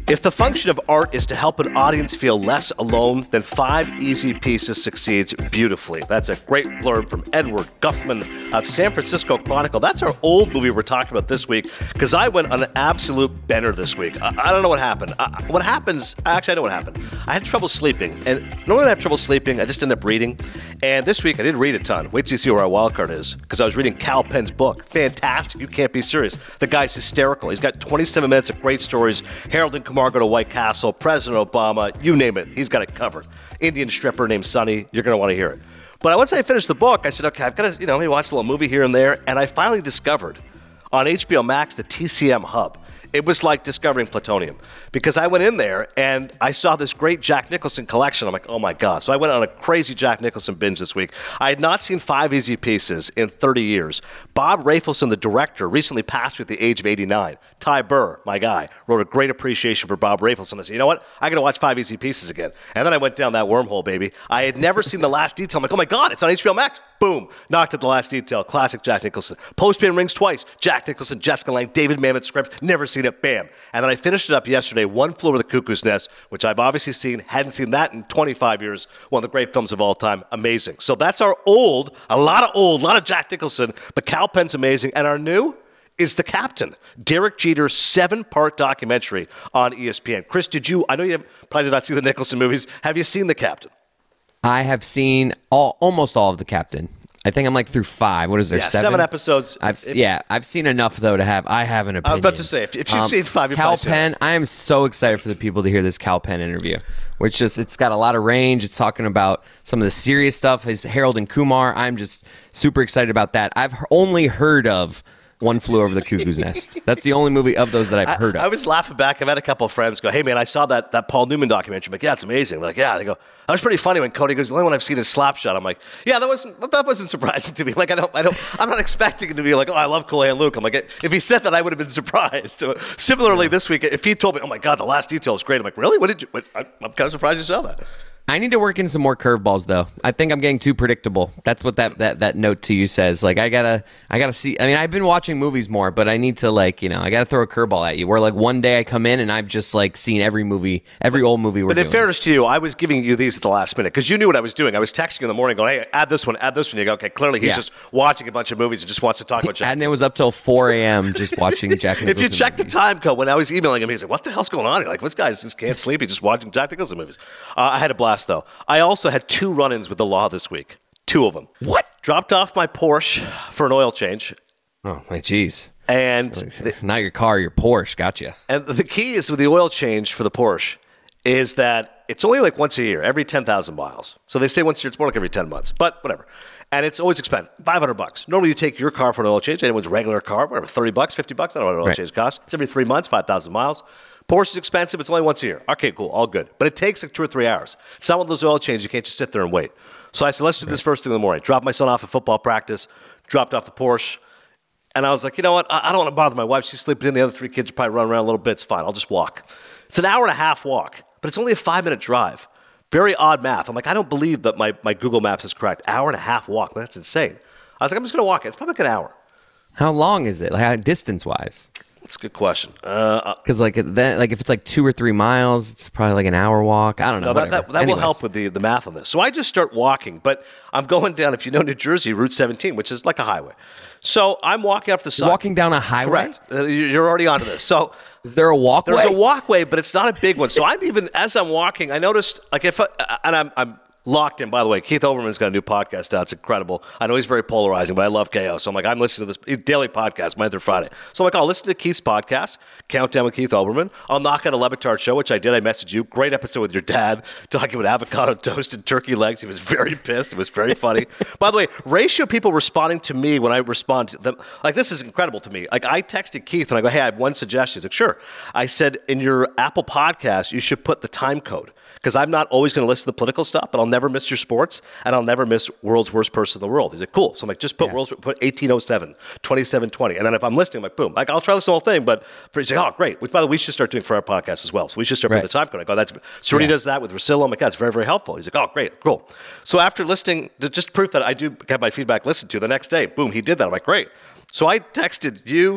If the function of art is to help an audience feel less alone, then 5 Easy Pieces succeeds beautifully. That's a great blurb from Edward Guffman of San Francisco Chronicle. That's our old movie we're talking about this week, because I went on an absolute bender this week. I don't know what happened. Actually, I know what happened. I had trouble sleeping, and normally when I have trouble sleeping, I just end up reading. And this week, I didn't read a ton. Wait till you see where our wild card is, because I was reading Kal Penn's book. Fantastic. You can't be serious. The guy's hysterical. He's got 27 minutes of great stories. Harold and Kumar go to White Castle, President Obama, you name it. He's got it covered. Indian stripper named Sonny. You're going to want to hear it. But once I finished the book, I said, okay, I've got to, maybe watch a little movie here and there. And I finally discovered on HBO Max the TCM Hub. It was like discovering plutonium, because I went in there and I saw this great Jack Nicholson collection. I'm like, oh my God. So I went on a crazy Jack Nicholson binge this week. I had not seen 5 Easy Pieces in 30 years. Bob Rafelson, the director, recently passed at the age of 89. Ty Burr, my guy, wrote a great appreciation for Bob Rafelson. I said, you know what? I got to watch 5 Easy Pieces again. And then I went down that wormhole, baby. I had never seen The Last Detail. I'm like, oh my God, it's on HBO Max. Boom. Knocked at The Last Detail. Classic Jack Nicholson. Postman rings twice. Jack Nicholson, Jessica Lange, David Mamet script. Never seen it. Bam. And then I finished it up yesterday, One Flew Over the Cuckoo's Nest, which I've obviously seen. Hadn't seen that in 25 years. One of the great films of all time. Amazing. So that's our old, a lot of Jack Nicholson, but Kal Penn's amazing. And our new is The Captain, Derek Jeter's 7-part documentary on ESPN. Chris, I know you probably did not see the Nicholson movies. Have you seen The Captain? I have seen almost all of The Captain. I think I'm like through 5. What is there, 7? 7 episodes. I've seen enough, though, to have an opinion. I was about to say, if you've seen 5, you've Kal Penn, I am so excited for the people to hear this Kal Penn interview, it's got a lot of range. It's talking about some of the serious stuff. His Harold and Kumar, I'm just super excited about that. I've only heard of One Flew Over the Cuckoo's Nest. That's the only movie of those that I've heard of. I was laughing back. I've had a couple of friends go, hey, man, I saw that Paul Newman documentary. I'm like, yeah, it's amazing. They're like, yeah. They go, that was pretty funny when Cody goes, the only one I've seen is Slapshot. I'm like, yeah, that wasn't surprising to me. Like, I'm not expecting it to be like, oh, I love Cool Hand Luke. I'm like, if he said that, I would have been surprised. Similarly, this week, if he told me, oh my God, The Last Detail is great. I'm like, really? I'm kind of surprised you saw that. I need to work in some more curveballs, though. I think I'm getting too predictable. That's what that note to you says. Like, I gotta see. I mean, I've been watching movies more, but I need to I gotta throw a curveball at you. Where one day I come in and I've just seen every old movie. But in fairness to you, I was giving you these at the last minute because you knew what I was doing. I was texting you in the morning, going, "Hey, add this one." You go, "Okay." Clearly, he's just watching a bunch of movies and just wants to talk about Jack. And it was up till 4 a.m. just watching Jack Nicholson. If you check the time code when I was emailing him, he's like, "What the hell's going on?" Like, this guy just can't sleep. He's just watching Jack Nicholson movies. I had a blast though. I also had 2 run-ins with the law this week. 2 of them. What? Dropped off my Porsche for an oil change. Oh, my geez. And not your car, your Porsche. Gotcha. And the key is with the oil change for the Porsche is that it's only like once a year, every 10,000 miles. So they say once a year, it's more like every 10 months. But whatever. And it's always expensive. $500. Normally you take your car for an oil change, anyone's regular car, whatever, $30, $50. I don't know what an oil change costs. It's every 3 months, 5,000 miles. Porsche is expensive. It's only once a year. Okay, cool. All good. But it takes like 2 or 3 hours. It's not one of those oil changes. You can't just sit there and wait. So I said, let's do this first thing in the morning. Dropped my son off at football practice. Dropped off the Porsche. And I was like, you know what? I don't want to bother my wife. She's sleeping in. The other 3 kids are probably running around a little bit. It's fine. I'll just walk. It's an hour and a half walk. But it's only a 5-minute drive. Very odd math. I'm like, I don't believe that my Google Maps is correct. Hour and a half walk. That's insane. I was like, I'm just going to walk it. It's probably like an hour. How long is it? Like distance-wise? That's a good question. Because if it's like 2 or 3 miles, it's probably like an hour walk. I don't know. That will help with the math on this. So I just start walking, but I'm going down, if you know New Jersey, Route 17, which is like a highway. So I'm walking up the side. Walking down a highway? Correct. You're already onto this. So is there a walkway? There's a walkway, but it's not a big one. So as I'm walking, I noticed, I'm locked in. By the way, Keith Olbermann's got a new podcast out. It's incredible. I know he's very polarizing, but I love KO. So I'm like, I'm listening to this daily podcast, Monday through Friday. So I'm like, I'll listen to Keith's podcast, Countdown with Keith Olbermann. I'll knock out a Le Batard show, which I did. I messaged you. Great episode with your dad, talking about avocado toast and turkey legs. He was very pissed. It was very funny. By the way, ratio of people responding to me when I respond to them, like, this is incredible to me. Like, I texted Keith and I go, hey, I have one suggestion. He's like, sure. I said, in your Apple podcast, you should put the time code. Because I'm not always going to listen to political stuff, but I'll never miss your sports, and I'll never miss world's worst person in the world. He's like, cool. So I'm like, just put put 1807, 2720. And then if I'm listening, I'm like, boom. Like, I'll try this whole thing, but he's like, oh, great. Which, by the way, we should start doing for our podcast as well. So we should start putting the time code. I go, that's, Serenity does that with Russillo. I'm like, that's very, very helpful. He's like, oh, great, cool. So after listening, just proof that I do have my feedback listened to, the next day, boom, he did that. I'm like, great. So I texted you,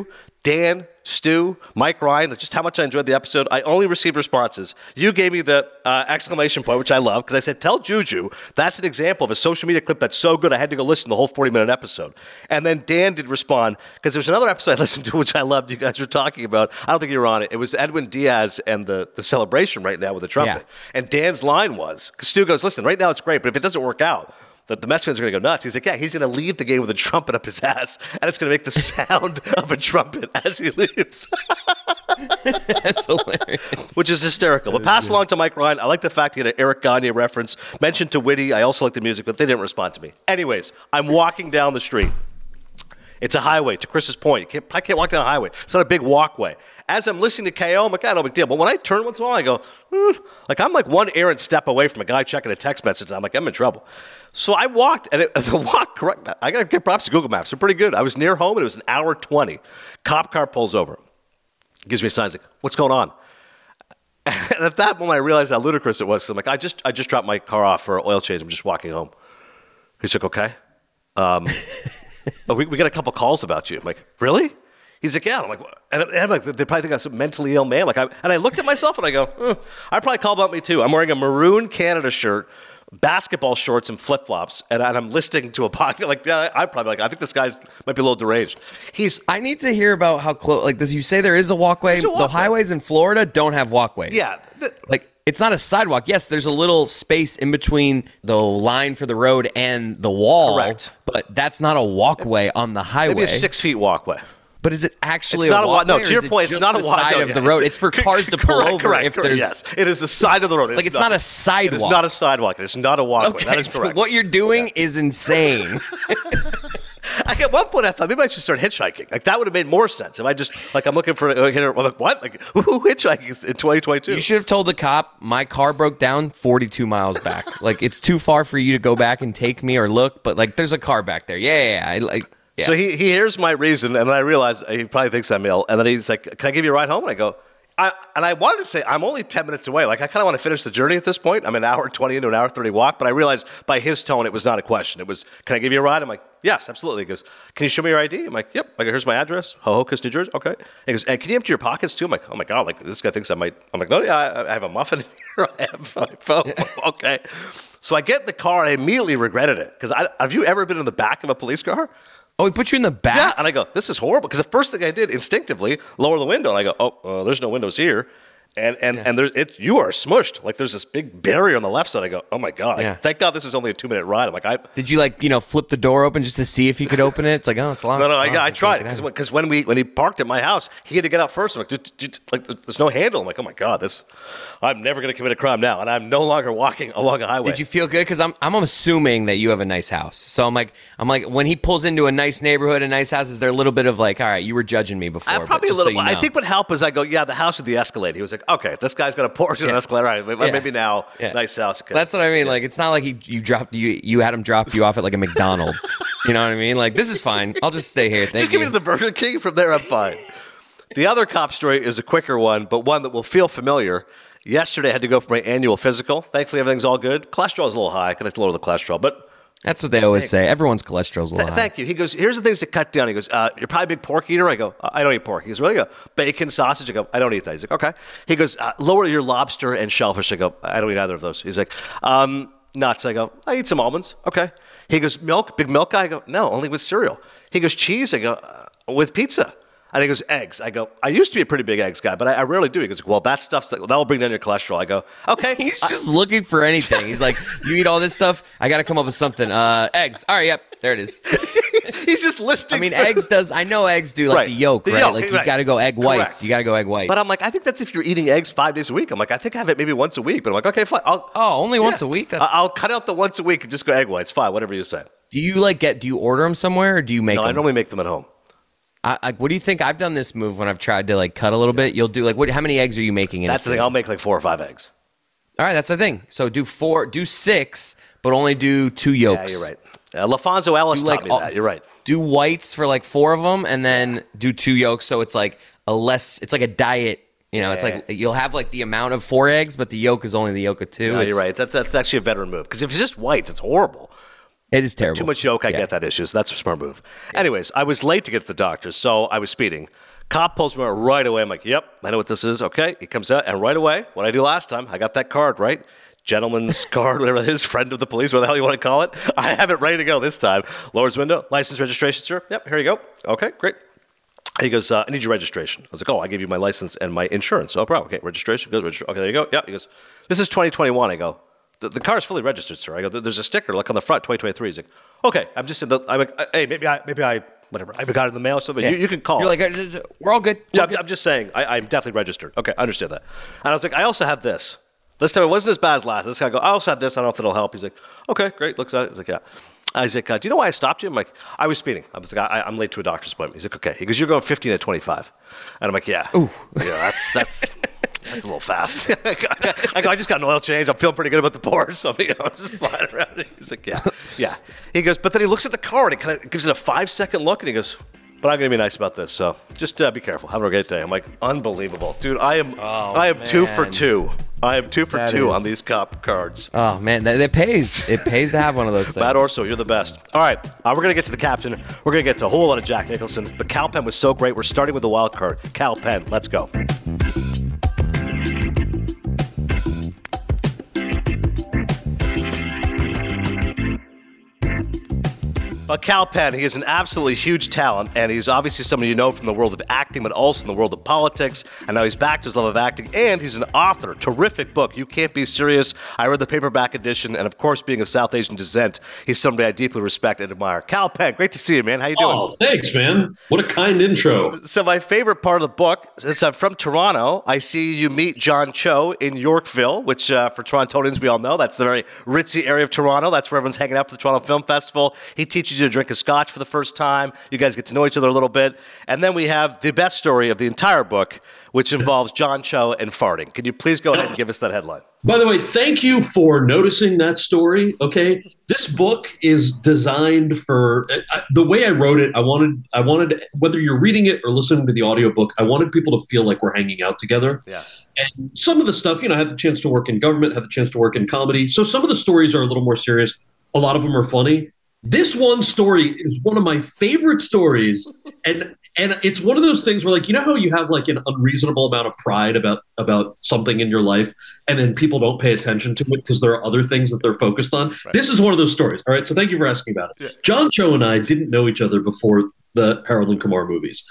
Dan, Stu, Mike Ryan, just how much I enjoyed the episode. I only received responses. You gave me the exclamation point, which I love, because I said, tell Juju that's an example of a social media clip that's so good I had to go listen to the whole 40-minute episode. And then Dan did respond, because there's another episode I listened to, which I loved, you guys were talking about. I don't think you were on it. It was Edwin Diaz and the celebration right now with the trumpet. Yeah. And Dan's line was, because Stu goes, listen, right now it's great, but if it doesn't work out, the Mets fans are going to go nuts. He's like, yeah, he's going to leave the game with a trumpet up his ass, and it's going to make the sound of a trumpet as he leaves. That's hilarious. Which is hysterical. But pass along to Mike Ryan. I like the fact he had an Eric Gagne reference. Mentioned to Witty. I also like the music, but they didn't respond to me. Anyways, I'm walking down the street. It's a highway, to Chris's point. I can't walk down a highway. It's not a big walkway. As I'm listening to KO, I'm like, no big deal. But when I turn once in a while, I go, like I'm like one errant step away from a guy checking a text message, and I'm like, I'm in trouble. So I walked, and the walk, correct, I got to give props to Google Maps. They're pretty good. I was near home, and it was an hour 20. Cop car pulls over. Gives me a sign. He's like, what's going on? And at that moment, I realized how ludicrous it was. So I'm like, I just dropped my car off for an oil change. I'm just walking home. He's like, okay. We got a couple calls about you. I'm like, really? He's like, yeah. I'm like, and I'm like, they probably think I'm some mentally ill man. And I looked at myself and I go, I probably called about me too. I'm wearing a maroon Canada shirt, basketball shorts, and flip flops, and I'm listening to a podcast. Like, yeah, I'm probably like, I think this guy's might be a little deranged. I need to hear about how close. Like, does you say there is a walkway? The highways in Florida don't have walkways. Yeah, it's not a sidewalk. Yes, there's a little space in between the line for the road and the wall. Correct. But that's not a walkway on the highway. Maybe a 6 feet walkway. But is it actually it's not a walkway? No, to your point, it's not a walkway. Side of the road. It's for cars to pull over. Correct, if there's yes, it is the side of the road. It's not a sidewalk. It is not a sidewalk. It is not a walkway. Okay, that is correct. So what you're doing is insane. At one point, I thought maybe I should start hitchhiking. Like that would have made more sense if I just I'm looking for I'm like, what? Like who hitchhikes in 2022? You should have told the cop my car broke down 42 miles back. Like it's too far for you to go back and take me or look, but like there's a car back there. Yeah. Yeah. So he hears my reason, and then I realize he probably thinks I'm ill. And then he's like, can I give you a ride home? And I go, I wanted to say, I'm only 10 minutes away. Like, I kind of want to finish the journey at this point. I'm an hour 20 into an hour 30 walk. But I realized by his tone, it was not a question. It was, can I give you a ride? I'm like, yes, absolutely. He goes, can you show me your ID? I'm like, yep. Like, here's my address, Hohokus, New Jersey. Okay. He goes, and can you empty your pockets too? I'm like, oh my God, like this guy thinks I might. I'm like, no, yeah, I have a muffin here. I have my phone. Okay. So I get in the car, and I immediately regretted it. Because have you ever been in the back of a police car? Oh, he put you in the back? Yeah, and I go, this is horrible. Because the first thing I did instinctively, lower the window. And I go, there's no windows here. And you are smushed. Like there's this big barrier on the left side. I go, oh my God. Yeah. Thank God this is only a 2-minute ride. I'm like, did you flip the door open just to see if you could open it? It's like, oh, it's locked. No, I tried because when he parked at my house, he had to get out first. I'm like, there's no handle. I'm like, oh my God, I'm never going to commit a crime now, and I'm no longer walking along a highway. Did you feel good? Because I'm assuming that you have a nice house. So I'm like, when he pulls into a nice neighborhood, a nice house, is there a little bit of like, all right, you were judging me before? Probably a little. So I think what helped is I go, yeah, the house with the Escalade. He was like, okay, this guy's got a Porsche and an Escalade. All right, maybe now, nice house. Okay. That's what I mean. Like, it's not like you had him drop you off at like a McDonald's. You know what I mean? Like, this is fine. I'll just stay here. Just give me to the Burger King. From there, I'm fine. The other cop story is a quicker one, but one that will feel familiar. Yesterday, I had to go for my annual physical. Thankfully, everything's all good. Cholesterol is a little high. I have to lower the cholesterol, but that's what they always say. Everyone's cholesterol's a little high. Thank you. He goes, here's the things to cut down. He goes, you're probably a big pork eater. I go, I don't eat pork. He goes, really? I go, bacon, sausage. I go, I don't eat that. He's like, okay. He goes, lower your lobster and shellfish. I go, I don't eat either of those. He's like, nuts. I go, I eat some almonds. Okay. He goes, milk, big milk guy? I go, no, only with cereal. He goes, cheese? I go, with pizza. And he goes, eggs. I go, I used to be a pretty big eggs guy, but I rarely do. He goes, well, that will bring down your cholesterol. I go, okay. He's just looking for anything. He's like, you eat all this stuff? I got to come up with something. Eggs. All right, yep, there it is. He's just listing. I mean, I know eggs do like the yolk, right? Like you got to go egg whites. Correct. You got to go egg whites. But I'm like, I think that's if you're eating eggs 5 days a week. I'm like, I think I have it maybe once a week. But I'm like, okay, fine. Only once a week? I'll cut out the once a week and just go egg whites. Fine, whatever you say. Do you order them somewhere or do you make them? No, I normally make them at home. What do you think? I've done this move when I've tried to like cut a little bit. You'll do like how many eggs are you making? That's the thing. I'll make like 4 or 5 eggs. All right, that's the thing. So do 6, but only do 2 yolks. Yeah, you're right. LaFonso Ellis taught me that. You're right. Do whites for like 4 of them, and then do 2 yolks. So it's like it's like a diet. It's like you'll have like the amount of 4 eggs, but the yolk is only the yolk of 2. No, you're right. That's actually a veteran move because if it's just whites, it's horrible. It is terrible. Too much yolk, I get that issue. So that's a smart move. Yeah. Anyways, I was late to get to the doctor, so I was speeding. Cop pulls me over right away. I'm like, yep, I know what this is. Okay. He comes out, and right away, what I do last time, I got that card, right? Gentleman's card, whatever it is, friend of the police, whatever the hell you want to call it. I have it ready to go this time. Lowers window, license, registration, sir. Yep, here you go. Okay, great. He goes, I need your registration. I was like, oh, I gave you my license and my insurance. No problem. Okay, registration. Good, okay, there you go. Yeah. He goes, this is 2021. I go, the car is fully registered, sir. I go, there's a sticker, look on the front, 2023. He's like, okay, I'm just in the, I'm like, hey, maybe I, whatever, I got it in the mail or something. Yeah. You can call. You're like, we're all good. Yeah, I'm just saying, I'm definitely registered. Okay, I understand that. And I was like, I also have this. This time it wasn't as bad as last. This guy go, I also have this. I don't know if it'll help. He's like, okay, great. Looks at it. He's like, yeah. I was like, do you know why I stopped you? I'm like, I was speeding. I was like, I'm late to a doctor's appointment. He's like, okay. He goes, you're going 15 at 25. And I'm like, yeah. Ooh. Yeah, that's a little fast. I go, I just got an oil change. I'm feeling pretty good about the Porsche. So I'm just flying around it. He's like, yeah. He goes, but then he looks at the car and he kind of gives it a 5-second look and he goes, but I'm going to be nice about this. So just be careful. Have a great day. I'm like, unbelievable. Dude, I am 2 for 2. I am 2 for 2 on these cop cards. Oh, man, it pays. It pays to have one of those things. Matt Orso, you're the best. All right, we're going to get to the captain. We're going to get to a whole lot of Jack Nicholson. But Kal Penn was so great. We're starting with the wild card. Kal Penn, let's go. Kal Penn, he is an absolutely huge talent, and he's obviously someone you know from the world of acting, but also in the world of politics, and now he's back to his love of acting, and he's an author. Terrific book, You Can't Be Serious. I read the paperback edition, and of course, being of South Asian descent, he's somebody I deeply respect and admire. Kal Penn, great to see you, man. How you doing? Oh, thanks, man. What a kind intro. So my favorite part of the book, since I'm from Toronto, I see you meet John Cho in Yorkville, which for Torontonians, we all know, that's the very ritzy area of Toronto. That's where everyone's hanging out for the Toronto Film Festival. He teaches you to drink a scotch for the first time. You guys get to know each other a little bit. And then we have the best story of the entire book, which involves John Cho and farting. Can you please go ahead and give us that headline? By the way, thank you for noticing that story. Okay, this book is designed for the way I wrote it. I wanted whether you're reading it or listening to the audiobook, I wanted people to feel like we're hanging out together. Yeah. And some of the stuff, I had the chance to work in government, had the chance to work in comedy. So some of the stories are a little more serious. A lot of them are funny. This one story is one of my favorite stories, and it's one of those things where, like, how you have like an unreasonable amount of pride about something in your life, and then people don't pay attention to it because there are other things that they're focused on. Right. This is one of those stories. All right, so thank you for asking about it. Yeah. John Cho and I didn't know each other before the Harold and Kumar movies,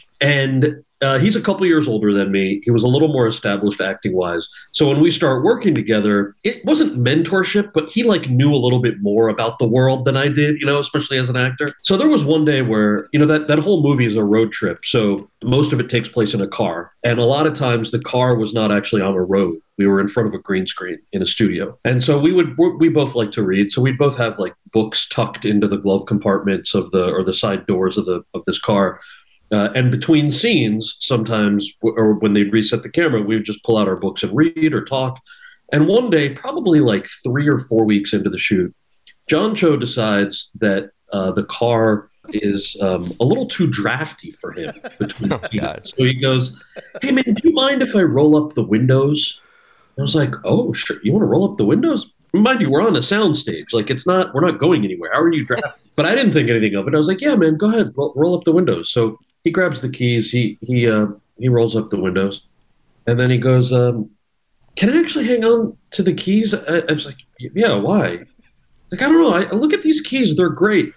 and he's a couple years older than me. He was a little more established acting-wise. So when we started working together, it wasn't mentorship, but he knew a little bit more about the world than I did, especially as an actor. So there was one day where, that whole movie is a road trip. So most of it takes place in a car. And a lot of times the car was not actually on a road. We were in front of a green screen in a studio. And so we both like to read. So we'd both have books tucked into the glove compartments or the side doors of this car. And between scenes, sometimes, or when they'd reset the camera, we would just pull out our books and read or talk. And one day, probably 3 or 4 weeks into the shoot, John Cho decides that the car is a little too drafty for him between scenes. So he goes, "Hey, man, do you mind if I roll up the windows?" And I was like, "Oh, sure. You want to roll up the windows?" Mind you, we're on a sound stage. We're not going anywhere. How are you drafting? But I didn't think anything of it. I was like, "Yeah, man, go ahead, roll up the windows." So he grabs the keys. He rolls up the windows, and then he goes, "Can I actually hang on to the keys?" I was like, "Yeah, why?" I don't know. I look at these keys; they're great.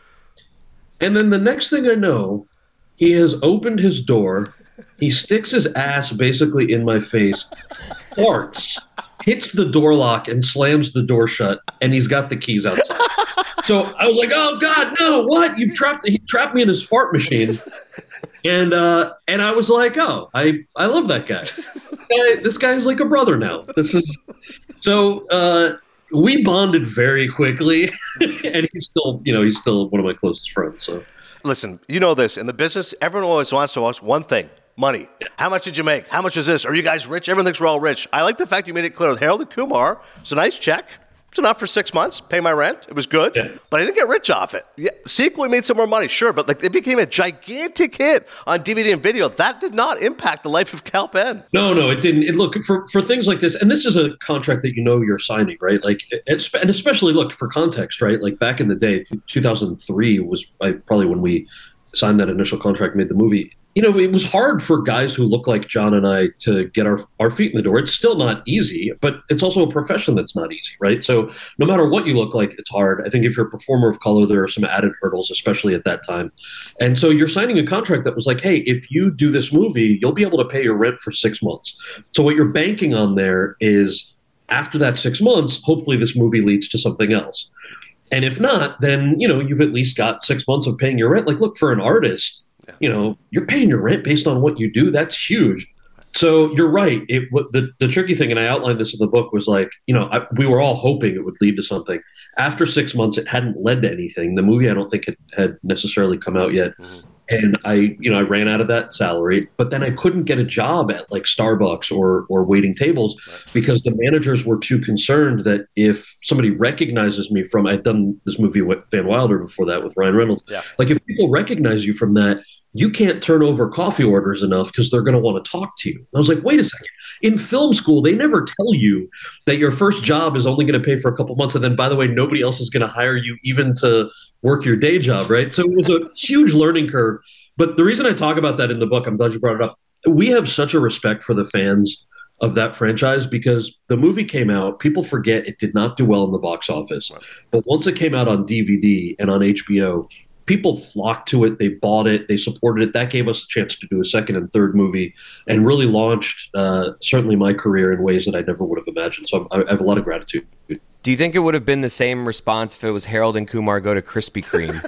And then the next thing I know, he has opened his door. He sticks his ass basically in my face, farts, hits the door lock, and slams the door shut. And he's got the keys outside. So I was like, "Oh God, no! What? He trapped me in his fart machine." And I was like, "Oh, I love that guy. This guy's like a brother now." So we bonded very quickly, and he's still one of my closest friends. So listen, this in the business, everyone always wants to watch one thing: money. Yeah. How much did you make? How much is this? Are you guys rich? Everyone thinks we're all rich. I like the fact you made it clear with Harold and Kumar. It's a nice check. It's enough for 6 months. Pay my rent. It was good, but I didn't get rich off it. Yeah, sequel, we made some more money, sure, but it became a gigantic hit on DVD and video. That did not impact the life of Kal Penn. No, it didn't. Look, for things like this, and this is a contract that you're signing, right? And especially, look, for context, right? Back in the day, 2003 was probably when we signed that initial contract, made the movie. it was hard for guys who look like John and I to get our feet in the door. It's still not easy, but it's also a profession that's not easy, right? So no matter what you look like, it's hard. I think if you're a performer of color, there are some added hurdles, especially at that time. And so you're signing a contract that was like, hey, if you do this movie, you'll be able to pay your rent for 6 months. So what you're banking on there is after that 6 months, hopefully this movie leads to something else. And if not, then, you've at least got 6 months of paying your rent. Like, look, for an artist, you're paying your rent based on what you do. That's huge. So you're right. The tricky thing, and I outlined this in the book, was like, we were all hoping it would lead to something. After 6 months, it hadn't led to anything. The movie, I don't think it had necessarily come out yet. Mm-hmm. And I ran out of that salary, but then I couldn't get a job at like Starbucks or waiting tables because the managers were too concerned that if somebody recognizes me from, I'd done this movie with Van Wilder before that with Ryan Reynolds. Yeah. Like if people recognize you from that, you can't turn over coffee orders enough because they're going to want to talk to you. And I was like, wait a second. In film school, they never tell you that your first job is only going to pay for a couple months. And then, by the way, nobody else is going to hire you even to work your day job, right? So it was a huge learning curve. But the reason I talk about that in the book, I'm glad you brought it up. We have such a respect for the fans of that franchise because the movie came out. People forget it did not do well in the box office. Right. But once it came out on DVD and on HBO, people flocked to it. They bought it. They supported it. That gave us a chance to do a second and third movie and really launched certainly my career in ways that I never would have imagined. So I have a lot of gratitude. Do you think it would have been the same response if it was Harold and Kumar Go to Krispy Kreme?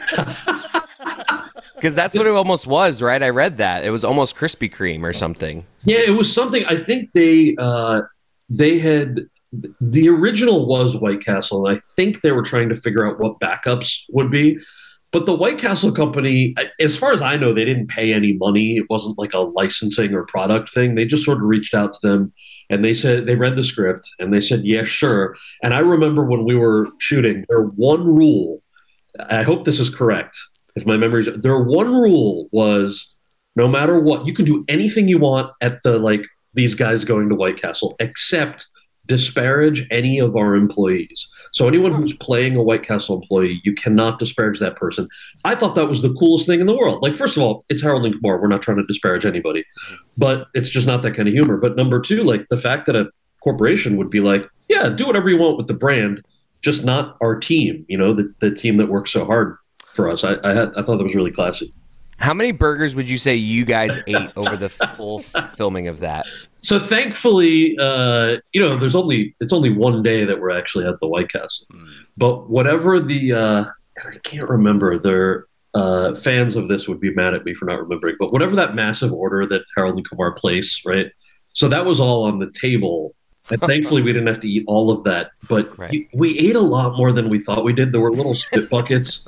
Because that's what it almost was, right? I read that. It was almost Krispy Kreme or something. Yeah, it was something. I think they had... The original was White Castle, and I think they were trying to figure out what backups would be. But the White Castle company, as far as I know, they didn't pay any money. It wasn't like a licensing or product thing. They just sort of reached out to them and they said, they read the script and they said, yeah, sure. And I remember when we were shooting, their one rule, I hope this is correct, if my memory is, their one rule was no matter what, you can do anything you want at these guys going to White Castle, except disparage any of our employees. So anyone who's playing a White Castle employee, you cannot disparage that person. I thought that was the coolest thing in the world. Like, first of all, it's Harold and Kumar. We're not trying to disparage anybody, but it's just not that kind of humor. But number two, like the fact that a corporation would be like, yeah, do whatever you want with the brand, just not our team, the team that works so hard for us. I thought that was really classy. How many burgers would you say you guys ate over the full filming of that? So thankfully, it's only one day that we're actually at the White Castle. But whatever I can't remember, their fans of this would be mad at me for not remembering, but whatever that massive order that Harold and Kumar placed, right? So that was all on the table. And thankfully, we didn't have to eat all of that. But we ate a lot more than we thought we did. There were little spit buckets.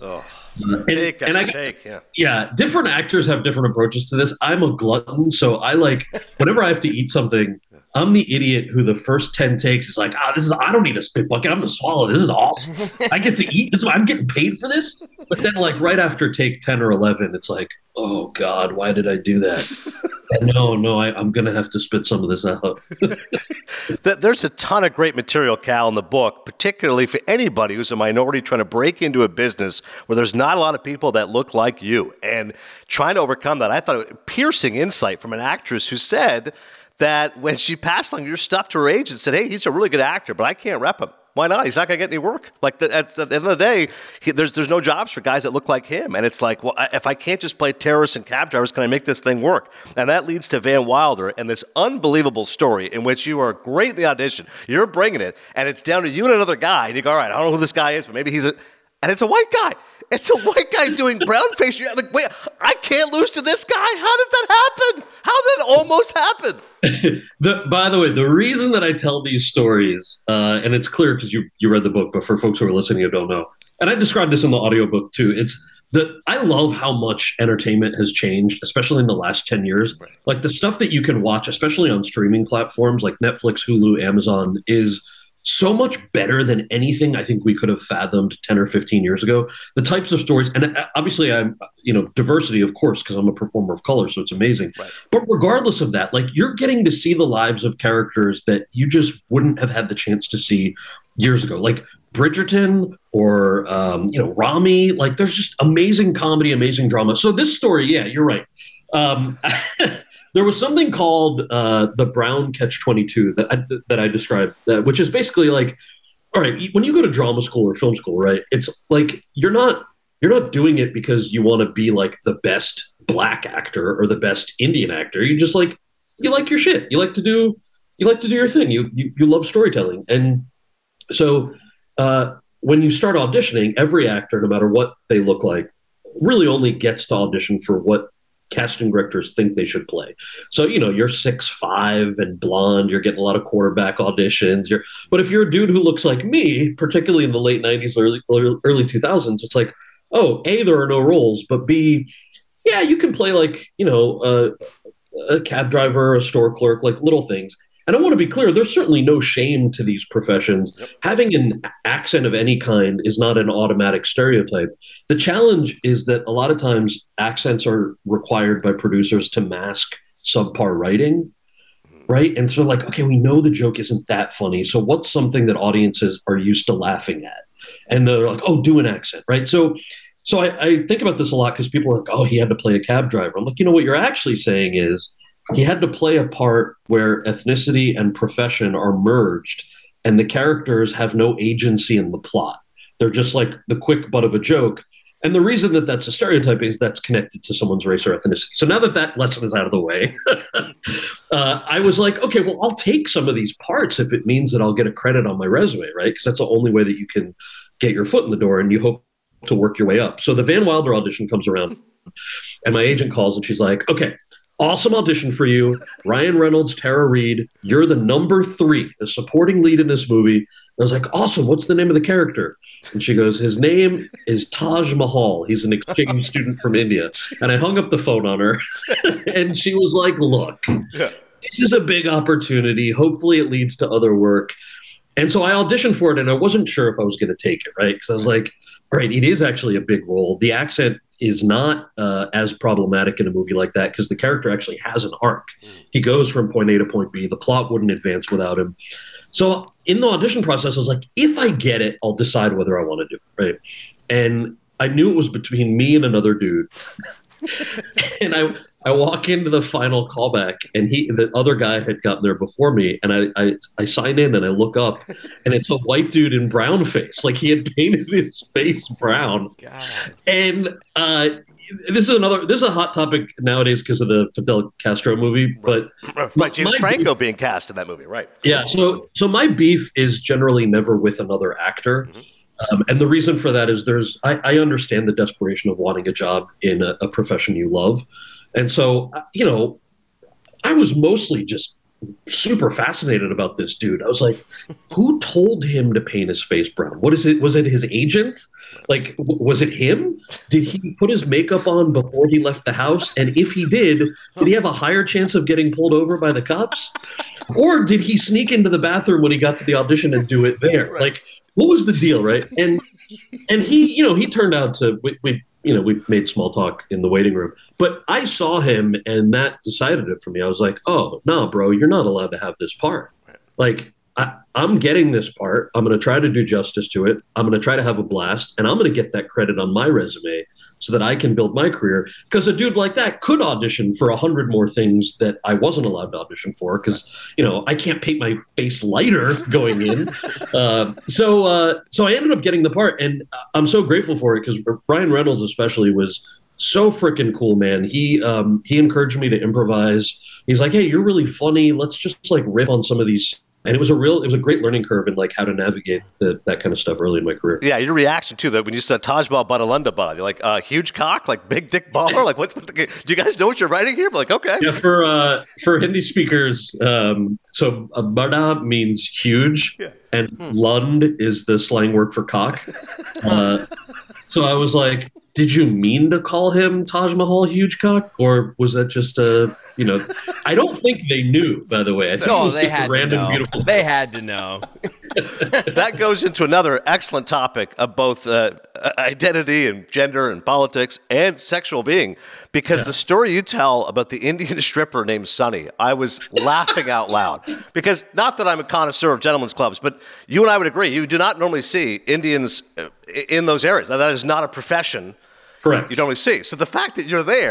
Different actors have different approaches to this. I'm a glutton, so whenever I have to eat something, I'm the idiot who the first 10 takes is like, I don't need a spit bucket. I'm going to swallow. This is awesome. I get to eat this. I'm getting paid for this. But then right after take 10 or 11, it's like, oh God, why did I do that? And no, I'm going to have to spit some of this out. There's a ton of great material, Cal, in the book, particularly for anybody who's a minority trying to break into a business where there's not a lot of people that look like you and trying to overcome that. I thought it was piercing insight from an actress who said that when she passed along your stuff to her agent, said, hey, he's a really good actor, but I can't rep him. Why not? He's not going to get any work. At the end of the day, there's no jobs for guys that look like him. And it's like, well, if I can't just play terrorists and cab drivers, can I make this thing work? And that leads to Van Wilder and this unbelievable story in which you are great in the audition. You're bringing it, and it's down to you and another guy. And you go, all right, I don't know who this guy is, but maybe he's and it's a white guy. It's a white guy doing brown face. You're like, wait, I can't lose to this guy. How did that happen? How did that almost happen? By the way, the reason that I tell these stories, and it's clear because you read the book, but for folks who are listening who don't know, and I described this in the audiobook too, it's that I love how much entertainment has changed, especially in the last 10 years. Right. Like the stuff that you can watch, especially on streaming platforms like Netflix, Hulu, Amazon, is so much better than anything I think we could have fathomed 10 or 15 years ago. The types of stories, and obviously I'm, diversity, of course, because I'm a performer of color, so it's amazing. Right. But regardless of that, you're getting to see the lives of characters that you just wouldn't have had the chance to see years ago. Like Bridgerton or, Rami, there's just amazing comedy, amazing drama. So this story, yeah, you're right. Um, there was something called the Brown Catch-22 that I described, which is basically like, all right, when you go to drama school or film school, right? It's like you're not doing it because you want to be like the best black actor or the best Indian actor. You just like you like your shit. You like to do your thing. You love storytelling, and so when you start auditioning, every actor, no matter what they look like, really only gets to audition for what casting directors think they should play. So, you're 6'5" and blonde, you're getting a lot of quarterback auditions. But if you're a dude who looks like me, particularly in the late 90s, early 2000s, it's like, oh, A, there are no roles, but B, yeah, you can play like, a cab driver, a store clerk, like little things. And I want to be clear, there's certainly no shame to these professions. Yep. Having an accent of any kind is not an automatic stereotype. The challenge is that a lot of times accents are required by producers to mask subpar writing, right? And so like, okay, we know the joke isn't that funny. So what's something that audiences are used to laughing at? And they're like, oh, do an accent, right? So I think about this a lot because people are like, oh, he had to play a cab driver. I'm like, what you're actually saying is, he had to play a part where ethnicity and profession are merged and the characters have no agency in the plot. They're just like the quick butt of a joke. And the reason that that's a stereotype is that's connected to someone's race or ethnicity. So now that lesson is out of the way, I was like, okay, well, I'll take some of these parts if it means that I'll get a credit on my resume, right? Because that's the only way that you can get your foot in the door and you hope to work your way up. So the Van Wilder audition comes around and my agent calls and she's like, okay, awesome audition for you. Ryan Reynolds, Tara Reid, you're the number 3, the supporting lead in this movie. And I was like, awesome, what's the name of the character? And she goes, his name is Taj Mahal. He's an exchange student from India. And I hung up the phone on her and she was like, look, this is a big opportunity. Hopefully it leads to other work. And so I auditioned for it and I wasn't sure if I was going to take it, right? Because I was like, all right, it is actually a big role. The accent is not as problematic in a movie like that because the character actually has an arc. He goes from point A to point B. The plot wouldn't advance without him. So in the audition process, I was like, if I get it, I'll decide whether I want to do it, right? And I knew it was between me and another dude. And I walk into the final callback and the other guy had gotten there before me. And I sign in and I look up and it's a white dude in brown face. Like he had painted his face brown. God. And this is a hot topic nowadays because of the Fidel Castro movie. But James Franco being cast in that movie, right? Yeah. So my beef is generally never with another actor. Mm-hmm. And the reason for that is I understand the desperation of wanting a job in a profession you love. And so, I was mostly just super fascinated about this dude. I was like, who told him to paint his face brown? What is it? Was it his agent? Like, was it him? Did he put his makeup on before he left the house? And if he did he have a higher chance of getting pulled over by the cops? Or did he sneak into the bathroom when he got to the audition and do it there? Right. Like, what was the deal, right? And he, he turned out to we made small talk in the waiting room, but I saw him and that decided it for me. I was like, oh no, bro, you're not allowed to have this part. Right. Like I'm getting this part. I'm going to try to do justice to it. I'm going to try to have a blast and I'm going to get that credit on my resume so that I can build my career. Because a dude like that could audition for 100 more things that I wasn't allowed to audition for because, I can't paint my face lighter going in. So I ended up getting the part and I'm so grateful for it because Ryan Reynolds especially was so freaking cool, man. He encouraged me to improvise. He's like, hey, you're really funny. Let's just like riff on some of these. And it was a great learning curve in like how to navigate that kind of stuff early in my career. Yeah, your reaction too, that when you said Taj Mahal Badalunda Bud, you're like, huge cock, like big dick baller, like do you guys know what you're writing here? I'm like, okay. Yeah, for Hindi speakers, so Bada means huge, and Lund is the slang word for cock. So I was like, did you mean to call him Taj Mahal huge cock, or was that just I don't think they knew, by the way. I think they had to know. Beautiful. They had to know. That goes into another excellent topic of both identity and gender and politics and sexual being, because the story you tell about the Indian stripper named Sunny, I was laughing out loud. Because not that I'm a connoisseur of gentlemen's clubs, but you and I would agree, you do not normally see Indians in those areas. Now, that is not a profession. Correct. You don't really see. So the fact that you're there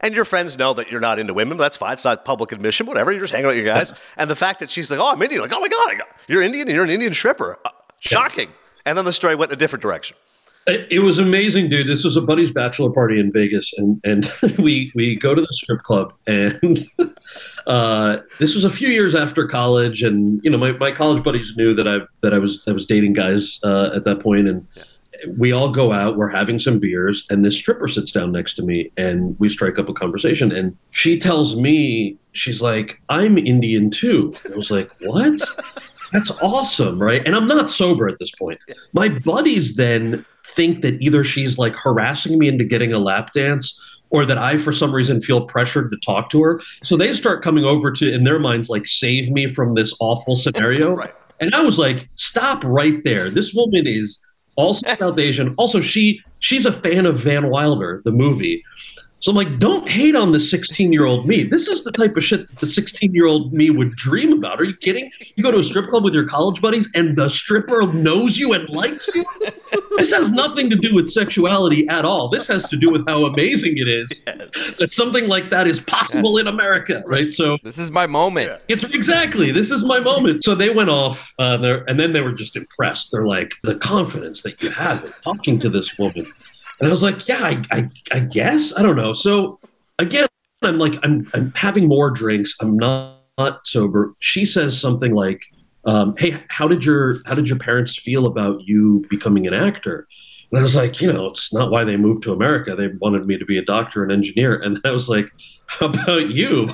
And your friends know that you're not into women. That's fine. It's not public admission, whatever. You're just hanging out with your guys. And the fact that she's like, oh, I'm Indian. Like, oh, my God, you're Indian and you're an Indian stripper. Shocking. And then the story went in a different direction. It was amazing, dude. This was a buddy's bachelor party in Vegas. And we go to the strip club. And this was a few years after college. And, you know, my college buddies knew that I was dating guys at that point. And we all go out, we're having some beers, and this stripper sits down next to me, and we strike up a conversation. And she tells me, she's like, I'm Indian too. And I was like, what? That's awesome, right? And I'm not sober at this point. My buddies then think that either she's like harassing me into getting a lap dance, or that I, for some reason, feel pressured to talk to her. So they start coming over to, in their minds, like, save me from this awful scenario. Right. And I was like, stop right there. This woman is also South Asian. Also, she's a fan of Van Wilder, the movie. So I'm like, don't hate on the 16-year-old me. This is the type of shit that the 16-year-old me would dream about. Are you kidding? You go to a strip club with your college buddies and the stripper knows you and likes you? This has nothing to do with sexuality at all. This has to do with how amazing it is that something like that is possible in America, right? So this is my moment. It's exactly, this is my moment. So they went off there, and then they were just impressed. They're like, the confidence that you have in talking to this woman. And I was like, yeah, I guess. I don't know. So again, I'm like, I'm having more drinks. I'm not sober. She says something like, hey, how did your parents feel about you becoming an actor? And I was like, you know, it's not why they moved to America. They wanted me to be a doctor and engineer. And I was like, how about you?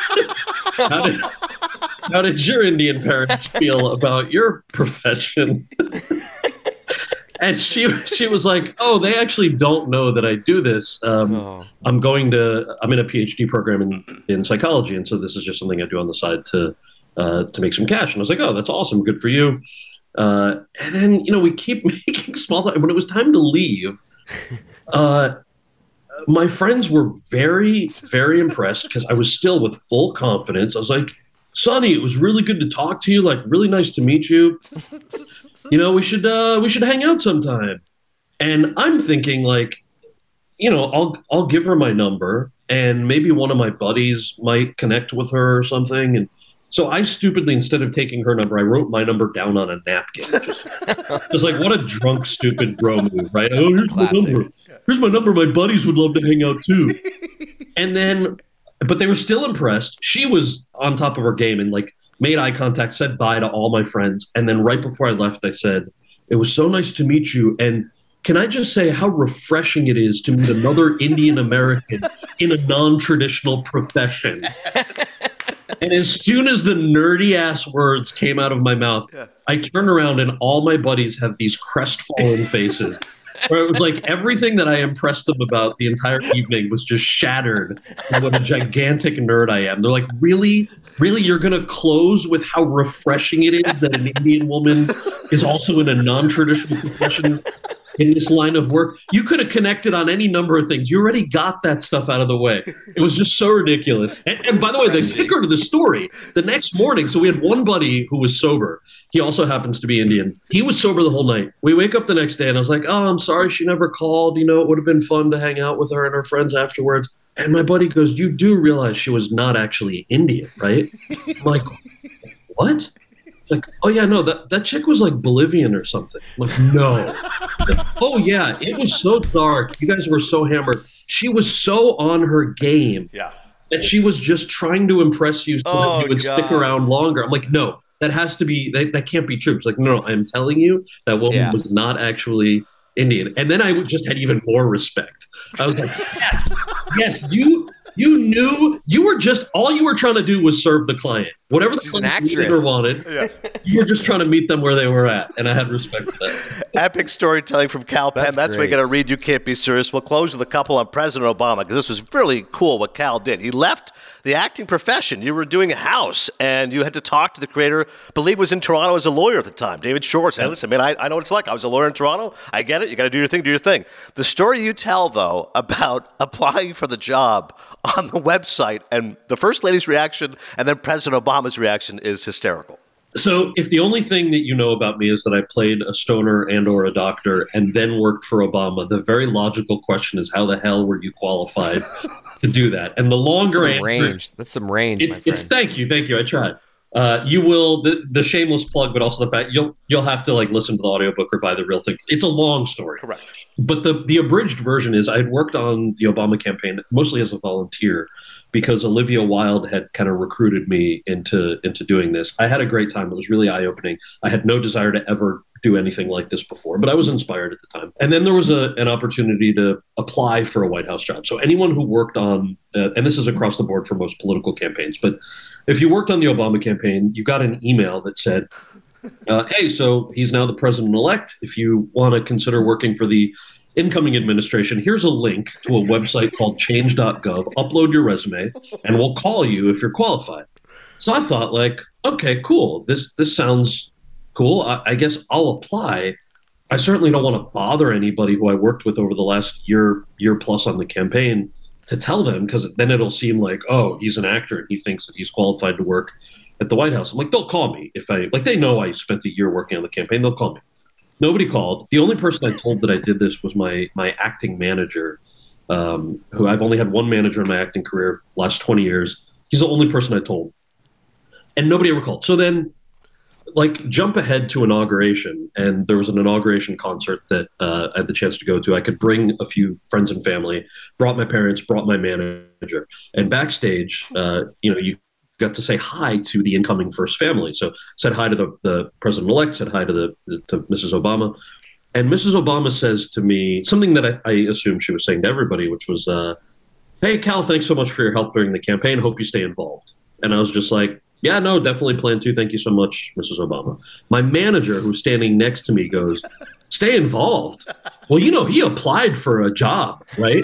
How did your Indian parents feel about your profession? And she was like, oh, they actually don't know that I do this. I'm in a PhD program in psychology. And so this is just something I do on the side to make some cash. And I was like, oh, that's awesome. Good for you. And then, you know, we keep making small. When it was time to leave, my friends were very, very impressed because I was still with full confidence. I was like, Sonny, it was really good to talk to you. Like, really nice to meet you. You know, we should hang out sometime. And I'm thinking, like, you know, I'll give her my number, and maybe one of my buddies might connect with her or something. And so I stupidly, instead of taking her number, I wrote my number down on a napkin. Just like, what a drunk, stupid bro move, right? Oh, here's my number. Here's my number. My buddies would love to hang out too. And then, but they were still impressed. She was on top of her game and like made eye contact, said bye to all my friends. And then right before I left, I said, it was so nice to meet you. And can I just say how refreshing it is to meet another Indian American in a non-traditional profession? And as soon as the nerdy ass words came out of my mouth, I turned around and all my buddies have these crestfallen faces. Where it was like everything that I impressed them about the entire evening was just shattered by what a gigantic nerd I am. They're like, really? Really? You're going to close with how refreshing it is that an Indian woman is also in a non-traditional profession in this line of work? You could have connected on any number of things. You already got that stuff out of the way. It was just so ridiculous. And by the way, the kicker to the story, the next morning, so we had one buddy who was sober. He also happens to be Indian. He was sober the whole night. We wake up the next day and I was like, oh, I'm sorry she never called. You know, it would have been fun to hang out with her and her friends afterwards. And my buddy goes, you do realize she was not actually Indian, right? I'm like, what? Like, oh yeah, no, that chick was like Bolivian or something. I'm like, no. Oh yeah, it was so dark. You guys were so hammered. She was so on her game that she was just trying to impress you so that you would stick around longer. I'm like, no, that has to be, that can't be true. It's like, no, I'm telling you that woman was not actually Indian. And then I just had even more respect. I was like, yes, you knew, you were just, all you were trying to do was serve the client. Whatever the client needed or wanted, you were just trying to meet them where they were at. And I had respect for that. Epic storytelling from Cal Penn. That's where you got to read You Can't Be Serious. We'll close with a couple on President Obama, because this was really cool what Cal did. He left the acting profession. You were doing a house, and you had to talk to the creator, I believe was in Toronto as a lawyer at the time, David Shore. Said, listen, man, I know what it's like. I was a lawyer in Toronto. I get it. You got to do your thing. The story you tell, though, about applying for the job on the website and the First Lady's reaction and then President Obama's reaction is hysterical. So if the only thing that you know about me is that I played a stoner and or a doctor and then worked for Obama, the very logical question is how the hell were you qualified to do that? And the longer answer, range. That's some range, my friend. It's thank you. I tried. You will the shameless plug, but also the fact you'll have to like listen to the audiobook or buy the real thing. It's a long story. Correct. But the abridged version is I had worked on the Obama campaign mostly as a volunteer because Olivia Wilde had kind of recruited me into doing this. I had a great time. It was really eye-opening. I had no desire to ever do anything like this before, but I was inspired at the time. And then there was an opportunity to apply for a White House job. So anyone who worked on, and this is across the board for most political campaigns, but if you worked on the Obama campaign, you got an email that said, hey, so he's now the president-elect. If you want to consider working for the incoming administration, here's a link to a website called change.gov. Upload your resume, and we'll call you if you're qualified. So I thought, like, okay, cool. This sounds cool. I guess I'll apply. I certainly don't want to bother anybody who I worked with over the last year plus on the campaign to tell them, because then it'll seem like, oh, he's an actor and he thinks that he's qualified to work at the White House. I'm like, they'll call me if they know I spent a year working on the campaign. They'll call me. Nobody called. The only person I told that I did this was my acting manager, who I've only had one manager in my acting career last 20 years. He's the only person I told. And nobody ever called. So then, like, jump ahead to inauguration. And there was an inauguration concert that I had the chance to go to. I could bring a few friends and family, brought my parents, brought my manager. And backstage, you got to say hi to the incoming first family. So said hi to the president-elect, said hi to Mrs. Obama. And Mrs. Obama says to me something that I assume she was saying to everybody, which was, hey, Cal, thanks so much for your help during the campaign. Hope you stay involved. And I was just like, yeah, no, definitely plan to. Thank you so much, Mrs. Obama. My manager, who's standing next to me, goes, stay involved. Well, he applied for a job, right?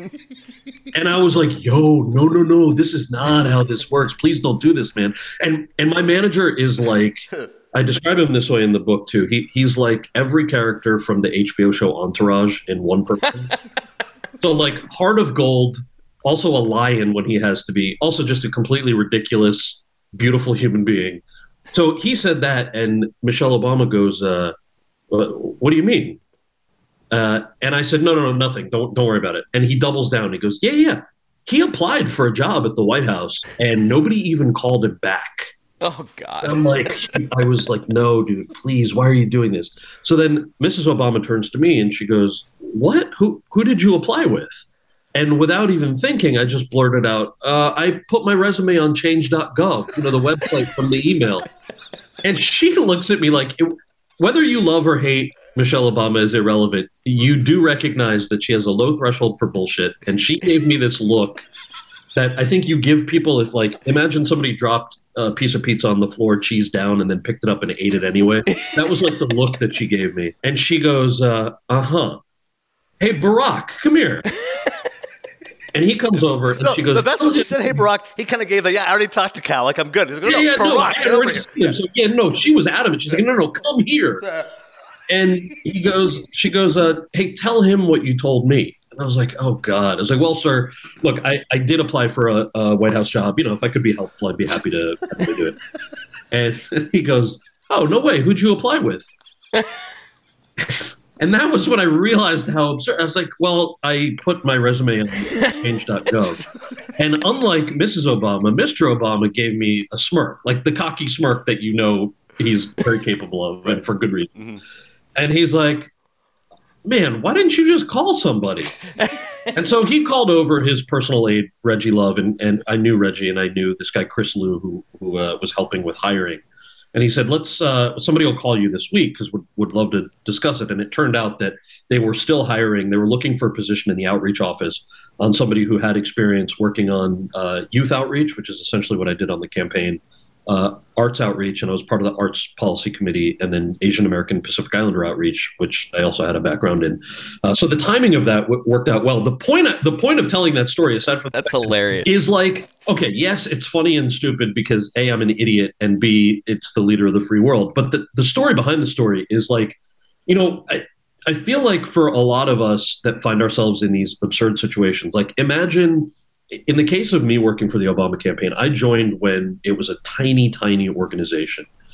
And I was like, yo, no, this is not how this works. Please don't do this, man. And my manager is like, I describe him this way in the book, too. He's like every character from the HBO show Entourage in one person. So, like, heart of gold, also a lion when he has to be, also just a completely ridiculous, beautiful human being. So he said that, and Michelle Obama goes, what do you mean? And I said, no, nothing. Don't worry about it. And he doubles down. He goes, yeah. He applied for a job at the White House, and nobody even called him back. Oh, God. I was like, no, dude, please, why are you doing this? So then Mrs. Obama turns to me, and she goes, what? Who did you apply with? And without even thinking, I just blurted out, I put my resume on change.gov, the website from the email. And she looks at me like, whether you love or hate Michelle Obama is irrelevant. You do recognize that she has a low threshold for bullshit. And she gave me this look that I think you give people if, like, imagine somebody dropped a piece of pizza on the floor, cheese down, and then picked it up and ate it anyway. That was like the look that she gave me. And she goes, hey, Barack, come here. And he comes over, and she goes... The best when she said, hey, Barack, he kind of gave I already talked to Cal. Like, I'm good. He's like, Barack, I already seen him. So, she was adamant. She's like, no, come here. And she goes, hey, tell him what you told me. And I was like, oh, God. I was like, well, sir, look, I did apply for a White House job. If I could be helpful, I'd be happy to do it. And he goes, oh, no way. Who'd you apply with? And that was when I realized how absurd. I was like, well, I put my resume on change.gov. And unlike Mrs. Obama, Mr. Obama gave me a smirk, like the cocky smirk that he's very capable of, and for good reason. Mm-hmm. And he's like, man, why didn't you just call somebody? And so he called over his personal aide, Reggie Love, and I knew Reggie, and I knew this guy, Chris Liu, who was helping with hiring. And he said, somebody will call you this week because would love to discuss it. And it turned out that they were still hiring. They were looking for a position in the outreach office on somebody who had experience working on youth outreach, which is essentially what I did on the campaign, arts outreach, and I was part of the arts policy committee, and then Asian American Pacific Islander outreach, which I also had a background in. So the timing of that worked out well. The point of telling that story, aside from that's hilarious, is like, okay, yes, it's funny and stupid because A, I'm an idiot, and B, it's the leader of the free world. But the story behind the story is like, I feel like for a lot of us that find ourselves in these absurd situations, like imagine. In the case of me working for the Obama campaign, I joined when it was a tiny, tiny organization.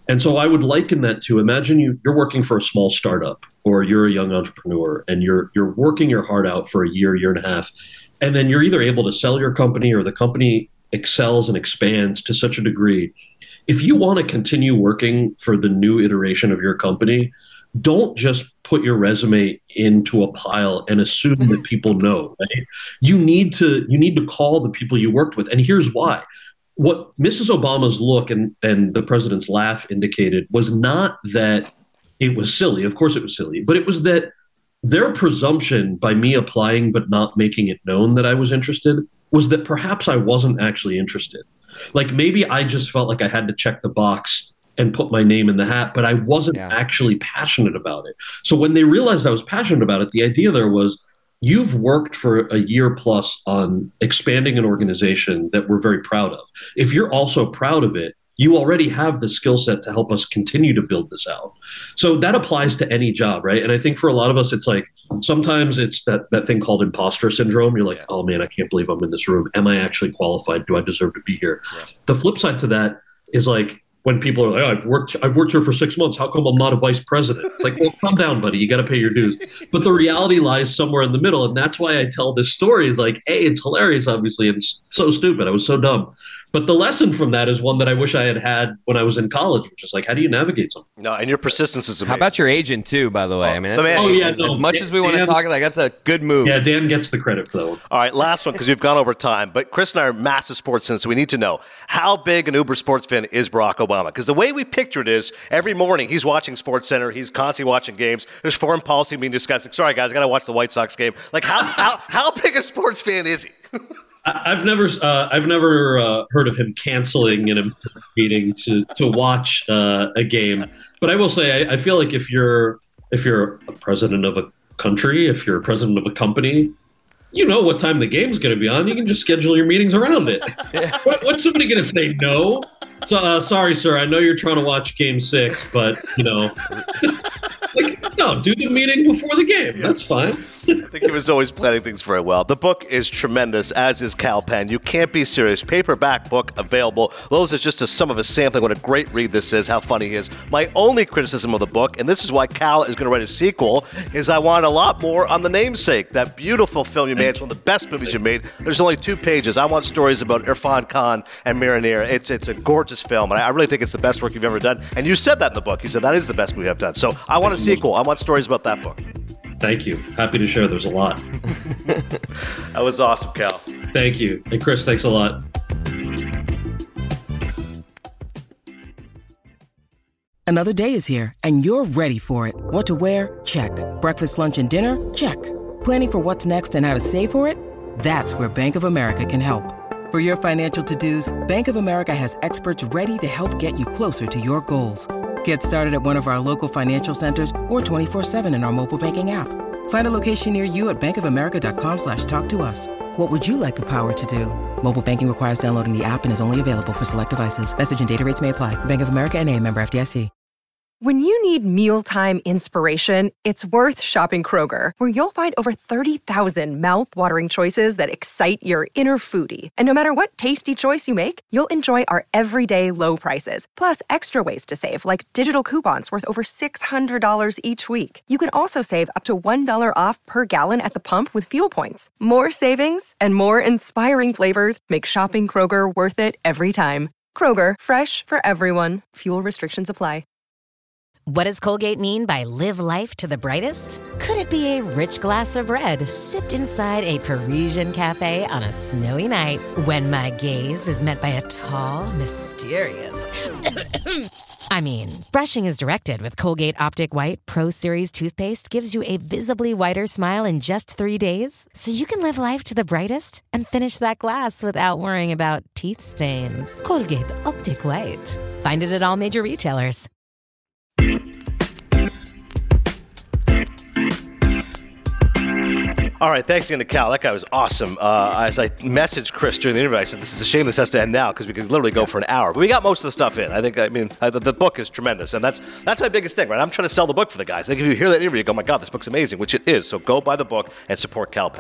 And so I would liken that to, imagine you're working for a small startup, or you're a young entrepreneur, and you're working your heart out for a year and a half, and then you're either able to sell your company or the company excels and expands to such a degree. If you want to continue working for the new iteration of your company, don't just put your resume into a pile and assume that people know, right? You need to call the people you worked with. And here's why. What Mrs. Obama's look and the president's laugh indicated was not that it was silly. Of course it was silly, but it was that their presumption by me applying but not making it known that I was interested was that perhaps I wasn't actually interested. Like maybe I just felt like I had to check the box and put my name in the hat, but I wasn't actually passionate about it. So when they realized I was passionate about it, the idea there was, you've worked for a year plus on expanding an organization that we're very proud of. If you're also proud of it, you already have the skill set to help us continue to build this out. So that applies to any job, right? And I think for a lot of us, it's like, sometimes it's that thing called imposter syndrome. You're like, oh man, I can't believe I'm in this room. Am I actually qualified? Do I deserve to be here? Yeah. The flip side to that is like, when people are like, oh, I've worked here for 6 months. How come I'm not a vice president? It's like, well, calm down, buddy. You got to pay your dues. But the reality lies somewhere in the middle. And that's why I tell this story is like, hey, it's hilarious, obviously. And it's so stupid. I was so dumb. But the lesson from that is one that I wish I had when I was in college, which is like, how do you navigate something? No, and your persistence is amazing. How about your agent too, by the way? I mean, as much as we want to talk, like that's a good move. Yeah, Dan gets the credit for that one. All right, last one, because we've gone over time. But Chris and I are massive sports fans, so we need to know, how big an uber sports fan is Barack Obama? Because the way we picture it is, every morning he's watching SportsCenter, he's constantly watching games, there's foreign policy being discussed. Like, sorry guys, I got to watch the White Sox game. Like, how big a sports fan is he? I've never heard of him canceling in a meeting to watch a game. But I will say, I feel like if you're a president of a country, if you're a president of a company, you know what time the game's going to be on. You can just schedule your meetings around it. What's somebody going to say no? Sorry, sir. I know you're trying to watch Game 6, but no, do the meeting before the game. That's fine. I think he was always planning things very well. The book is tremendous, as is Kal Penn. You Can't Be Serious. Paperback book available. Those are just some of his sampling. What a great read this is, how funny he is. My only criticism of the book, and this is why Kal is going to write a sequel, is I want a lot more on The Namesake, that beautiful film you made. It's one of the best movies you made. There's only 2 pages. I want stories about Irfan Khan and Miranir. It's a gorgeous film, and I really think it's the best work you've ever done. And you said that in the book. You said that is the best movie I've done. So I want a sequel. I want stories about that book. Thank you. Happy to share. There's a lot. That was awesome, Kal. Thank you. And Chris, thanks a lot. Another day is here, and you're ready for it. What to wear? Check. Breakfast, lunch, and dinner? Check. Planning for what's next and how to save for it? That's where Bank of America can help. For your financial to-dos, Bank of America has experts ready to help get you closer to your goals. Get started at one of our local financial centers or 24/7 in our mobile banking app. Find a location near you at bankofamerica.com/talktous. What would you like the power to do? Mobile banking requires downloading the app and is only available for select devices. Message and data rates may apply. Bank of America NA, member FDIC. When you need mealtime inspiration, it's worth shopping Kroger, where you'll find over 30,000 mouth-watering choices that excite your inner foodie. And no matter what tasty choice you make, you'll enjoy our everyday low prices, plus extra ways to save, like digital coupons worth over $600 each week. You can also save up to $1 off per gallon at the pump with fuel points. More savings and more inspiring flavors make shopping Kroger worth it every time. Kroger, fresh for everyone. Fuel restrictions apply. What does Colgate mean by live life to the brightest? Could it be a rich glass of red sipped inside a Parisian cafe on a snowy night when my gaze is met by a tall, mysterious... I mean, brushing is directed with Colgate Optic White Pro Series toothpaste gives you a visibly whiter smile in just 3 days, so you can live life to the brightest and finish that glass without worrying about teeth stains. Colgate Optic White. Find it at all major retailers. All right, thanks again to Kal. That guy was awesome. As I messaged Chris during the interview, I said, this is a shame this has to end now because we could literally go for an hour. But we got most of the stuff in. The book is tremendous, and that's my biggest thing, right? I'm trying to sell the book for the guys. I think if you hear that interview, you go, oh my God, this book's amazing, which it is. So go buy the book and support Kal Penn.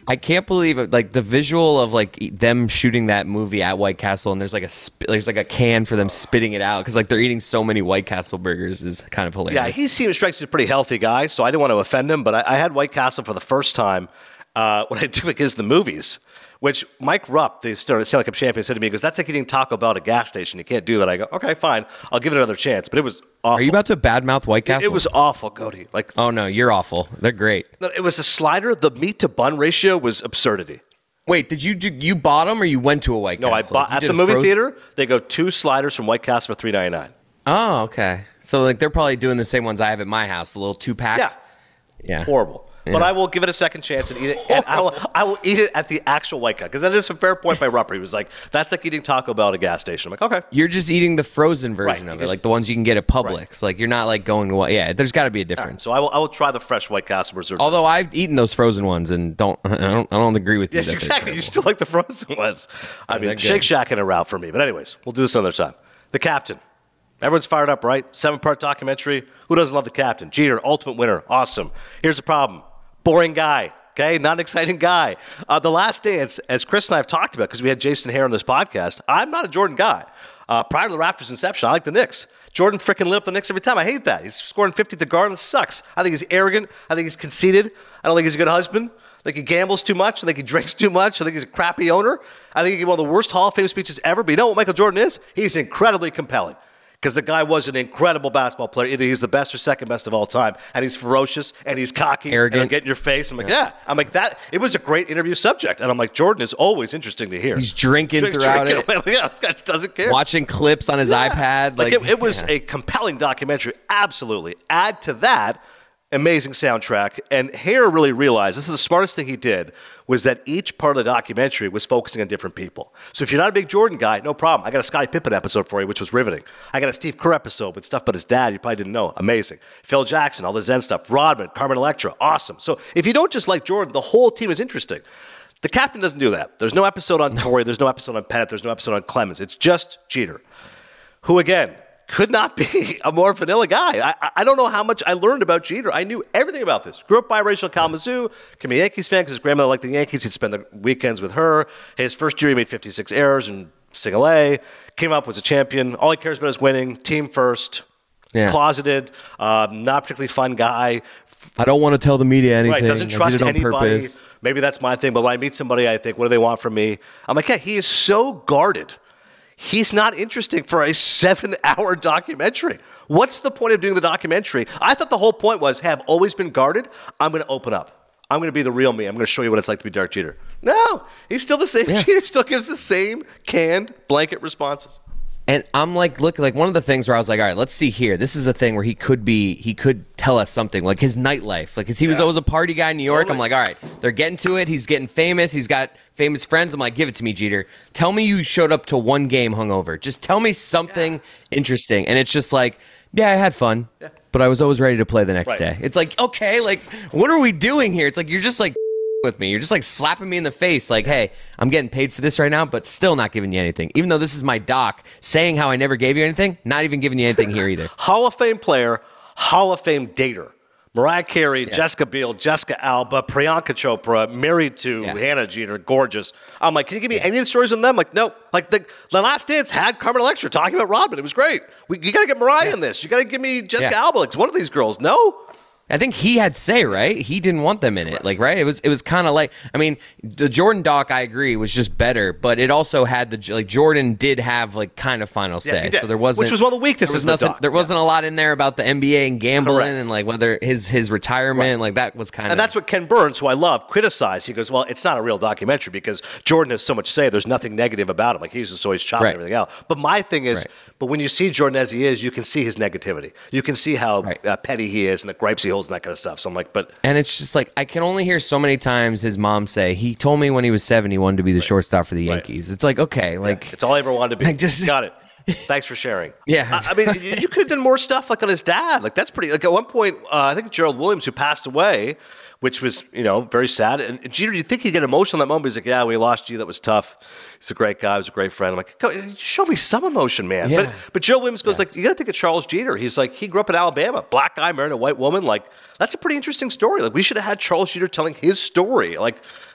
I can't believe it. Like the visual of like them shooting that movie at White Castle, and there's like a can for them spitting it out because like they're eating so many White Castle burgers is kind of hilarious. Yeah, he strikes as a pretty healthy guy, so I didn't want to offend him, but I had White Castle for the first time when I took his the movies. Which Mike Rupp, the Stanley Cup champion, said to me, he goes, that's like eating Taco Bell at a gas station. You can't do that. I go, okay, fine. I'll give it another chance. But it was awful. Are you about to badmouth White Castle? It was awful, Cody. Like, oh, no, you're awful. They're great. It was a slider. The meat to bun ratio was absurdity. Wait, did you bought them or you went to a White Castle? No, I bought at the movie theater. They go 2 sliders from White Castle for $3.99. Oh, okay. So like they're probably doing the same ones I have at my house, the little 2-pack. Yeah. Horrible. Yeah. But I will give it a second chance and eat it. And I will eat it at the actual White Castle. Because that is a fair point by Rupper. He was like, that's like eating Taco Bell at a gas station. I'm like, okay. You're just eating the frozen version of it, like the ones you can get at Publix. Right. Like you're not like going to yeah, there's got to be a difference. Right, so I will try the fresh White Castle Reserve. Although I've eaten those frozen ones and I don't agree with you. Yes, exactly. You still like the frozen ones. I mean, Shake Shack in a route for me. But anyways, we'll do this another time. The Captain. Everyone's fired up, right? 7-part documentary. Who doesn't love the Captain? Jeter, ultimate winner. Awesome. Here's the problem. Boring guy, okay? Not an exciting guy. The Last Dance, as Chris and I have talked about, because we had Jason Hare on this podcast, I'm not a Jordan guy. Prior to the Raptors' inception, I like the Knicks. Jordan freaking lit up the Knicks every time. I hate that. He's scoring 50 at the Garden. It sucks. I think he's arrogant. I think he's conceited. I don't think he's a good husband. I think he gambles too much. I think he drinks too much. I think he's a crappy owner. I think he gave one of the worst Hall of Fame speeches ever. But you know what Michael Jordan is? He's incredibly compelling. Because the guy was an incredible basketball player. Either he's the best or second best of all time. And he's ferocious and he's cocky. Arrogant. And he'll get in your face. I'm like, yeah. I'm like, that. It was a great interview subject. And I'm like, Jordan is always interesting to hear. He's drinking throughout it. Yeah, this guy just doesn't care. Watching clips on his iPad. Like it was a compelling documentary. Absolutely. Add to that, amazing soundtrack. And Hare really realized, this is the smartest thing he did, was that each part of the documentary was focusing on different people. So if you're not a big Jordan guy, no problem. I got a Scottie Pippen episode for you, which was riveting. I got a Steve Kerr episode with stuff about his dad you probably didn't know. Amazing. Phil Jackson, all the Zen stuff. Rodman, Carmen Electra. Awesome. So if you don't just like Jordan, the whole team is interesting. The Captain doesn't do that. There's no episode on Torrey. There's no episode on Pennant. There's no episode on Clemens. It's just Jeter, who, again, could not be a more vanilla guy. I don't know how much I learned about Jeter. I knew everything about this. Grew up biracial in Kalamazoo. Became a Yankees fan because his grandmother liked the Yankees. He'd spend the weekends with her. His first year, he made 56 errors in single A. Came up, was a champion. All he cares about is winning. Team first. Yeah. Closeted. Not particularly fun guy. I don't want to tell the media anything. Right, doesn't trust anybody. Maybe that's my thing. But when I meet somebody, I think, what do they want from me? I'm like, yeah, he is so guarded. He's not interesting for a 7-hour documentary. What's the point of doing the documentary? I thought the whole point was, have always been guarded. I'm going to open up. I'm going to be the real me. I'm going to show you what it's like to be Derek Jeter. No, he's still the same Jeter. He still gives the same canned blanket responses. And I'm like, look, like one of the things where I was like, all right, let's see here. This is a thing where he could tell us something, like his nightlife. Like, 'cause he was always a party guy in New York. Totally. I'm like, all right, they're getting to it. He's getting famous. He's got famous friends. I'm like, give it to me, Jeter. Tell me you showed up to one game hungover. Just tell me something interesting. And it's just like, yeah, I had fun, but I was always ready to play the next day. It's like, okay, like, what are we doing here? It's like, you're just like with me. You're just like slapping me in the face like, hey, I'm getting paid for this right now, but still not giving you anything. Even though this is my doc saying how I never gave you anything, not even giving you anything here either. Hall of Fame player, Hall of Fame dater. Mariah Carey, Jessica Biel, Jessica Alba, Priyanka Chopra, married to Hannah Jeter, gorgeous. I'm like, can you give me any of the stories on them? Like, no. Like, the Last Dance had Carmen Electra talking about Rodman. It was great. You got to get Mariah in this. You got to give me Jessica Alba. It's one of these girls. No. I think he had say, right? He didn't want them in it, like, right? It was kind of like, I mean, the Jordan doc, I agree, was just better, but it also had Jordan did have like kind of final say, so there wasn't, which was one of the weaknesses. There wasn't a lot in there about the NBA and gambling and like whether his retirement, like that was kind of, and that's what Ken Burns, who I love, criticized. He goes, well, it's not a real documentary because Jordan has so much say. There's nothing negative about him. Like he's just always chopping everything out. But my thing is, but when you see Jordan as he is, you can see his negativity. You can see how petty he is and the gripes he holds and that kind of stuff. So I'm like, but... And it's just like, I can only hear so many times his mom say, he told me when he was 7 he wanted to be the shortstop for the Yankees. It's like, okay, like... It's all I ever wanted to be. Got it. Thanks for sharing. Yeah. I mean, you could have done more stuff like on his dad. Like that's pretty... Like at one point, I think Gerald Williams, who passed away, which was, very sad. And Jeter, you think he'd get emotional in that moment? He's like, yeah, when he lost you, that was tough. He's a great guy. He was a great friend. I'm like, show me some emotion, man. Yeah. But Joe Williams goes like, you got to think of Charles Jeter. He's like, he grew up in Alabama. Black guy married a white woman. Like, that's a pretty interesting story. Like, we should have had Charles Jeter telling his story. Like,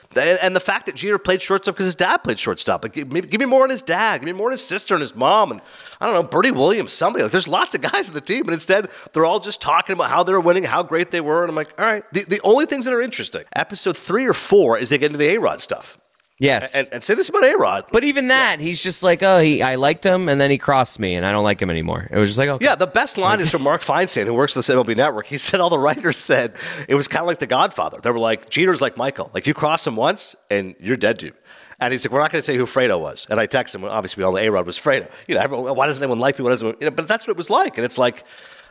And the fact that Jeter played shortstop because his dad played shortstop. Like, give me more on his dad. Give me more on his sister and his mom. And I don't know, Bertie Williams, somebody. Like, there's lots of guys on the team. But instead, they're all just talking about how they were winning, how great they were. And I'm like, all right. The only things that are interesting, episode 3 or 4, is they get into the A-Rod stuff. Yes. And say this about A-Rod. But even that, he's just like, I liked him, and then he crossed me, and I don't like him anymore. It was just like, okay. Yeah, the best line is from Mark Feinstein, who works for the MLB Network. He said all the writers said it was kind of like The Godfather. They were like, Jeter's like Michael. Like, you cross him once, and you're dead, dude. And he's like, we're not going to say who Fredo was. And I texted him. Obviously, we all know A-Rod was Fredo. Everyone, why doesn't anyone like me? But that's what it was like. And it's like,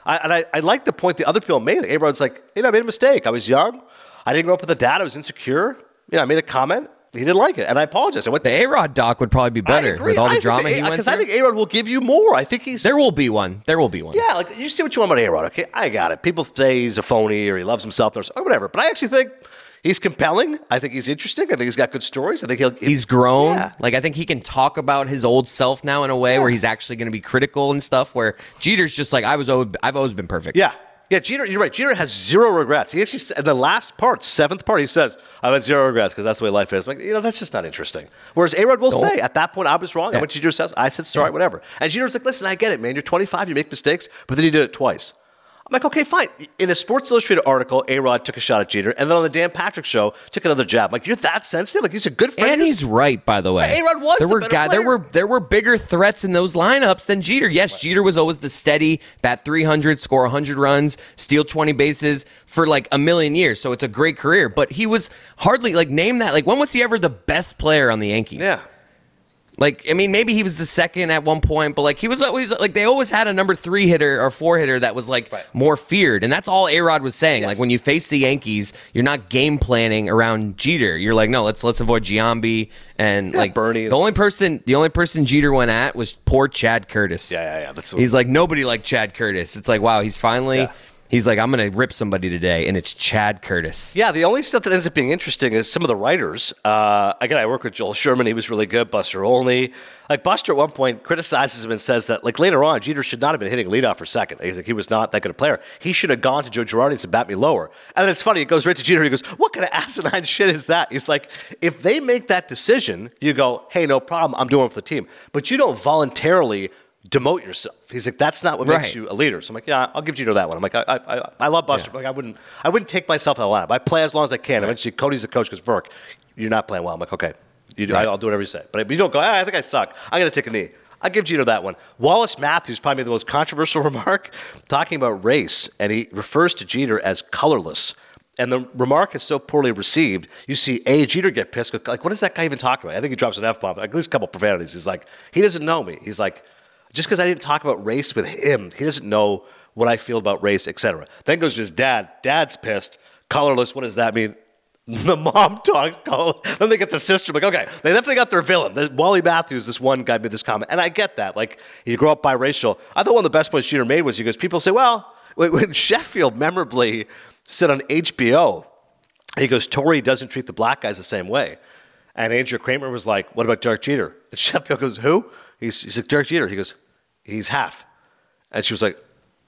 I like the point the other people made. Like, A-Rod's like, I made a mistake. I was young. I didn't grow up with a dad. I was insecure. I made a comment. He didn't like it, and I apologize. The A-Rod doc would probably be better with all the drama he went through. Because I think A-Rod will give you more. I think he's... There will be one. Yeah, like, you see what you want about A-Rod, okay? I got it. People say he's a phony or he loves himself or whatever, but I actually think he's compelling. I think he's interesting. I think he's got good stories. I think he's grown. Yeah. Like, I think he can talk about his old self now in a way where he's actually going to be critical and stuff, where Jeter's just like, I've always been perfect. Yeah, Jeter, you're right. Jeter has zero regrets. He actually, in the last part, 7th part, he says, I've had zero regrets because that's the way life is. I'm like, that's just not interesting. Whereas A-Rod will say, at that point, I was wrong. I went to Jeter says, I said sorry, whatever. And Jeter's like, listen, I get it, man. You're 25, you make mistakes, but then you did it twice. I'm like, okay, fine. In a Sports Illustrated article, A-Rod took a shot at Jeter, and then on the Dan Patrick Show, took another jab. I'm like, you're that sensitive? Like, he's a good friend. And he's right, by the way. A-Rod was the better player. There were bigger threats in those lineups than Jeter. Yes, Jeter was always the steady, bat 300, score 100 runs, steal 20 bases for like a million years. So it's a great career. But he was hardly, like, name that. Like, when was he ever the best player on the Yankees? Yeah. Like, I mean, maybe he was the second at one point, but like he was always like they always had a number 3 hitter or 4 hitter that was like more feared, and that's all A-Rod was saying. Yes. Like when you face the Yankees, you're not game planning around Jeter. You're like, no, let's avoid Giambi and like Bernie. The only person Jeter went at was poor Chad Curtis. Yeah. He's like, nobody liked Chad Curtis. It's like, wow, he's finally. Yeah. He's like, I'm going to rip somebody today, and it's Chad Curtis. Yeah, the only stuff that ends up being interesting is some of the writers. Again, I work with Joel Sherman. He was really good. Buster Olney. Like, Buster at one point criticizes him and says that, like, later on, Jeter should not have been hitting leadoff for second. He's like, he was not that good a player. He should have gone to Joe Girardi and said, bat me lower. And then it's funny. It goes right to Jeter. He goes, what kind of asinine shit is that? He's like, if they make that decision, you go, hey, no problem. I'm doing it for the team. But you don't voluntarily demote yourself. He's like, that's not what makes you a leader. So I'm like, yeah, I'll give Jeter that one. I'm like, I love Buster. Yeah. Like, I wouldn't take myself out of the lineup. I play as long as I can. Eventually, Cody's the coach because Verk, you're not playing well. I'm like, okay, I'll do whatever you say. But you don't go, I think I suck. I'm going to take a knee. I'll give Jeter that one. Wallace Matthews probably made the most controversial remark talking about race, and he refers to Jeter as colorless. And the remark is so poorly received, you see Jeter get pissed. Like, what is that guy even talking about? I think he drops an F-bomb, at least a couple profanities. He's like, he doesn't know me. He's like, just because I didn't talk about race with him, he doesn't know what I feel about race, etc. Then goes to his dad. Dad's pissed. Colorless, what does that mean? The mom talks colorless. Then they get the sister. Like, okay, they definitely got their villain. Wally Matthews, this one guy made this comment. And I get that. Like, you grow up biracial. I thought one of the best points Jeter made was he goes, people say, well, when Sheffield memorably said on HBO, he goes, Torrey doesn't treat the black guys the same way. And Andrew Kramer was like, what about Derek Jeter? And Sheffield goes, who? He's like, Derek Jeter. He goes, he's half. And she was like,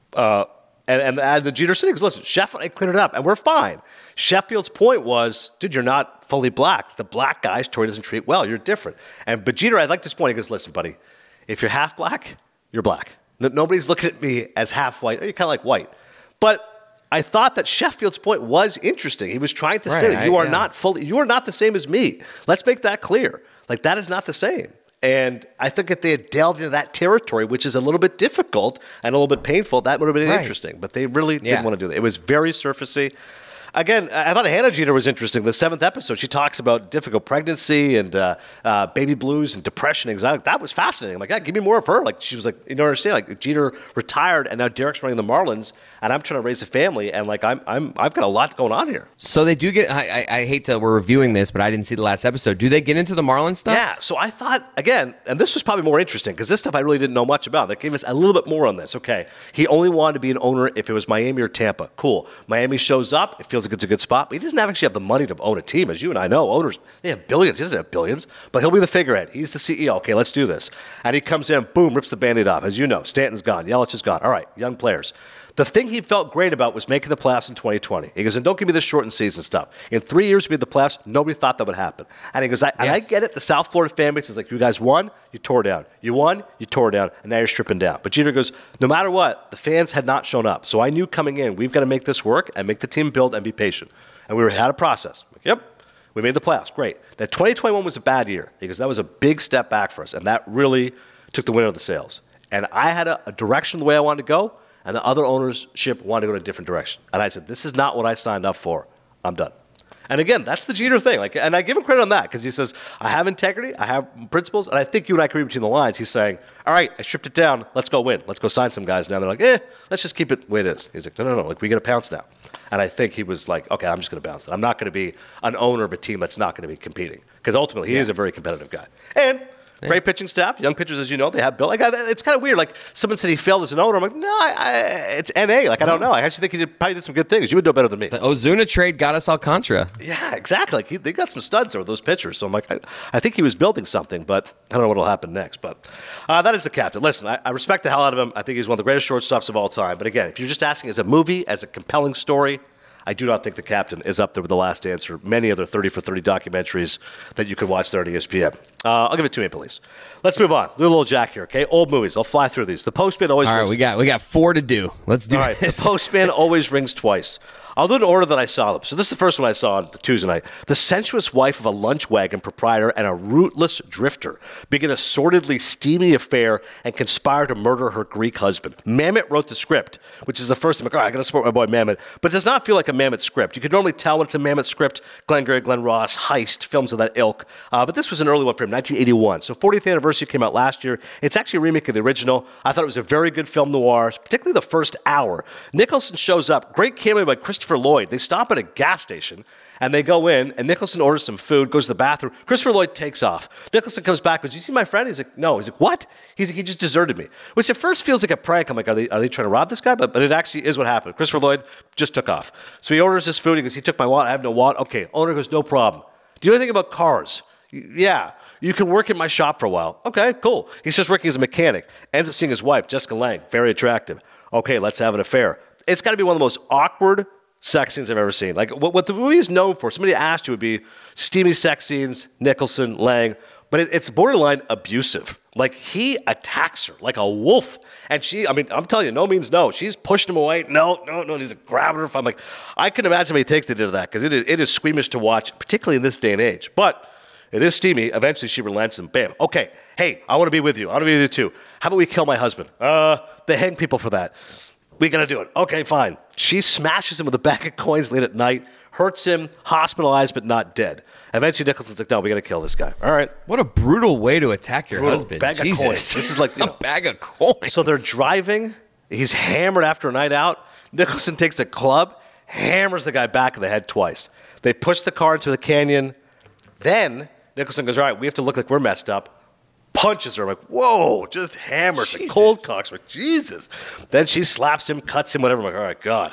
and the Jeter said, he goes, listen, Sheffield cleared it up, and we're fine. Sheffield's point was, dude, you're not fully black. The black guys, Torrey doesn't treat well. You're different. But Jeter, I like this point. He goes, listen, buddy, if you're half black, you're black. Nobody's looking at me as half white. You're kind of like white. But I thought that Sheffield's point was interesting. He was trying to say that you are not the same as me. Let's make that clear. Like, that is not the same. And I think if they had delved into that territory, which is a little bit difficult and a little bit painful, that would have been interesting. But they really didn't want to do that. It was very surfacey. Again, I thought Hannah Jeter was interesting. The 7th episode, she talks about difficult pregnancy and baby blues and depression, anxiety. That was fascinating. I'm like, yeah, give me more of her. Like, she was like, you don't understand. Like, Jeter retired, and now Derek's running the Marlins, and I'm trying to raise a family, and like, I've got a lot going on here. So they do get. I hate to. We're reviewing this, but I didn't see the last episode. Do they get into the Marlins stuff? Yeah. So I thought again, and this was probably more interesting because this stuff I really didn't know much about. They gave us a little bit more on this. Okay, he only wanted to be an owner if it was Miami or Tampa. Cool. Miami shows up. It feels like it's a good spot, but he doesn't actually have the money to own a team, as you and I know. Owners, they have billions. He doesn't have billions, but he'll be the figurehead. He's the CEO. Okay, let's do this. And he comes in, boom, rips the Band-Aid off. As you know, Stanton's gone. Yelich is gone. All right, young players. The thing he felt great about was making the playoffs in 2020. He goes, and don't give me this shortened season stuff. In 3 years, we made the playoffs. Nobody thought that would happen. And he goes, I get it. The South Florida fan base is like, you guys won, you tore down. You won, you tore down, and now you're stripping down. But Jeter goes, no matter what, the fans had not shown up. So I knew coming in, we've got to make this work and make the team build and be patient. And we had a process. Like, yep, we made the playoffs. Great. That 2021 was a bad year because that was a big step back for us, and that really took the wind out of the sails. And I had a direction the way I wanted to go, and the other ownership wanted to go in a different direction. And I said, this is not what I signed up for. I'm done. And again, that's the Jeter thing. And I give him credit on that because he says, I have integrity, I have principles, and I think you and I can read between the lines. He's saying, all right, I stripped it down. Let's go win. Let's go sign some guys now. They're like, let's just keep it the way it is. He's like, no. Like, we got to pounce now. And I think he was like, okay, I'm just going to bounce it. I'm not going to be an owner of a team that's not going to be competing because ultimately he is a very competitive guy. And great pitching staff, young pitchers, as you know, they have built. Like, it's kind of weird. Like, someone said he failed as an owner. I'm like, no, it's NA. Like, I don't know. I actually think he probably did some good things. You would know better than me. The Ozuna trade got us Alcantara. Yeah, exactly. Like, they got some studs there with those pitchers. So I'm like, I think he was building something, but I don't know what will happen next. But that is the captain. Listen, I respect the hell out of him. I think he's one of the greatest shortstops of all time. But again, if you're just asking as a movie, as a compelling story, I do not think the captain is up there with The Last Dance or many other 30 for 30 documentaries that you could watch there on ESPN. I'll give it to Maple Leafs. Let's move on. Little Jack here, okay? Old movies. I'll fly through these. The Postman always rings. All right, we got 4 to do. Let's do this. The Postman always rings twice. I'll do it in order that I saw them. So this is the first one I saw on the Tuesday night. The sensuous wife of a lunch wagon proprietor and a rootless drifter begin a sordidly steamy affair and conspire to murder her Greek husband. Mamet wrote the script, which is the first time I'm like, all right, I got to support my boy Mamet. But it does not feel like a Mamet script. You could normally tell when it's a Mamet script. Glenn Gary, Glenn Ross, Heist, films of that ilk. But this was an early one for him, 1981. So 40th anniversary came out last year. It's actually a remake of the original. I thought it was a very good film noir, particularly the first hour. Nicholson shows up. Great cameo by Christopher Lloyd. They stop at a gas station, and they go in, and Nicholson orders some food, goes to the bathroom. Christopher Lloyd takes off. Nicholson comes back, goes, "Did you see my friend?" He's like, "No." He's like, "What?" He's like, "He just deserted me." Which at first feels like a prank. I'm like, are they trying to rob this guy? But it actually is what happened. Christopher Lloyd just took off. So he orders his food. He goes, "He took my wallet. I have no wallet." Okay. Owner goes, "No problem. Do you know anything about cars?" "Yeah. You can work in my shop for a while." "Okay, cool." He starts working as a mechanic. Ends up seeing his wife, Jessica Lange, very attractive. "Okay, let's have an affair." It's got to be one of the most awkward sex scenes I've ever seen. Like, what the movie is known for, somebody asked you, would be steamy sex scenes, Nicholson, Lange, but it's borderline abusive. Like, he attacks her like a wolf. And I'm telling you, no means no. She's pushing him away. No. He's grabbing her. I'm like, I can imagine how many takes they did of that, because it is squeamish to watch, particularly in this day and age. But it is steamy. Eventually, she relents and bam. Okay, hey, I want to be with you. I want to be with you too. How about we kill my husband? They hang people for that. We got to do it. Okay, fine. She smashes him with a bag of coins late at night, hurts him, hospitalized but not dead. Eventually, Nicholson's like, "No, we got to kill this guy." All right. What a brutal way to attack your husband. Bag Jesus. Of coins. This is like, a bag of coins. So they're driving. He's hammered after a night out. Nicholson takes a club, hammers the guy back in the head twice. They push the car into the canyon. Then Nicholson goes, "All right, we have to look like we're messed up." Punches her. I'm like, whoa, just hammers the cold cocks. I'm like, Jesus. Then she slaps him, cuts him, whatever. I'm like, all right, God.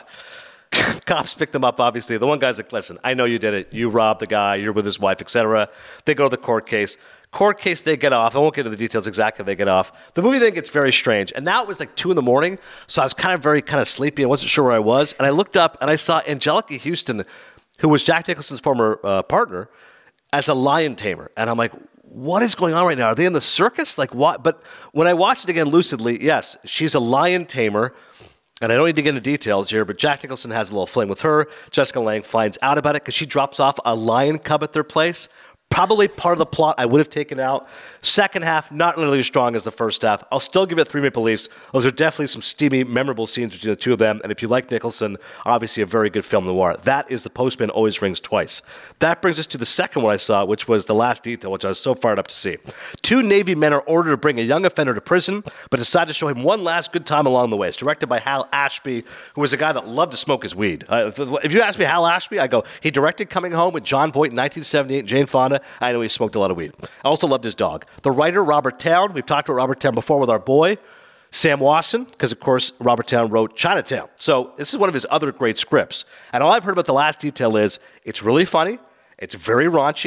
Cops pick them up, obviously. The one guy's like, "Listen, I know you did it. You robbed the guy. You're with his wife, etc." They go to the court case. Court case, they get off. I won't get into the details exactly. They get off. The movie then gets very strange. And now it was like 2 a.m, so I was kind of sleepy. I wasn't sure where I was. And I looked up, and I saw Angelica Houston, who was Jack Nicholson's former partner, as a lion tamer. And I'm like, what is going on right now? Are they in the circus? Like, what? But when I watched it again lucidly, yes, she's a lion tamer. And I don't need to get into details here, but Jack Nicholson has a little fling with her. Jessica Lange finds out about it because she drops off a lion cub at their place. Probably part of the plot I would have taken out. Second half, not nearly as strong as the first half. I'll still give it 3 Maple Leafs. Those are definitely some steamy, memorable scenes between the two of them. And if you like Nicholson, obviously a very good film noir. That is The Postman Always Rings Twice. That brings us to the second one I saw, which was The Last Detail, which I was so fired up to see. 2 Navy men are ordered to bring a young offender to prison, but decide to show him one last good time along the way. It's directed by Hal Ashby, who was a guy that loved to smoke his weed. If you ask me Hal Ashby, I go, he directed Coming Home with John Voight in 1978 and Jane Fonda. I know he smoked a lot of weed. I also loved his dog. The writer, Robert Towne. We've talked about Robert Towne before with our boy, Sam Wasson, because, of course, Robert Towne wrote Chinatown. So this is one of his other great scripts. And all I've heard about The Last Detail is it's really funny, it's very raunchy,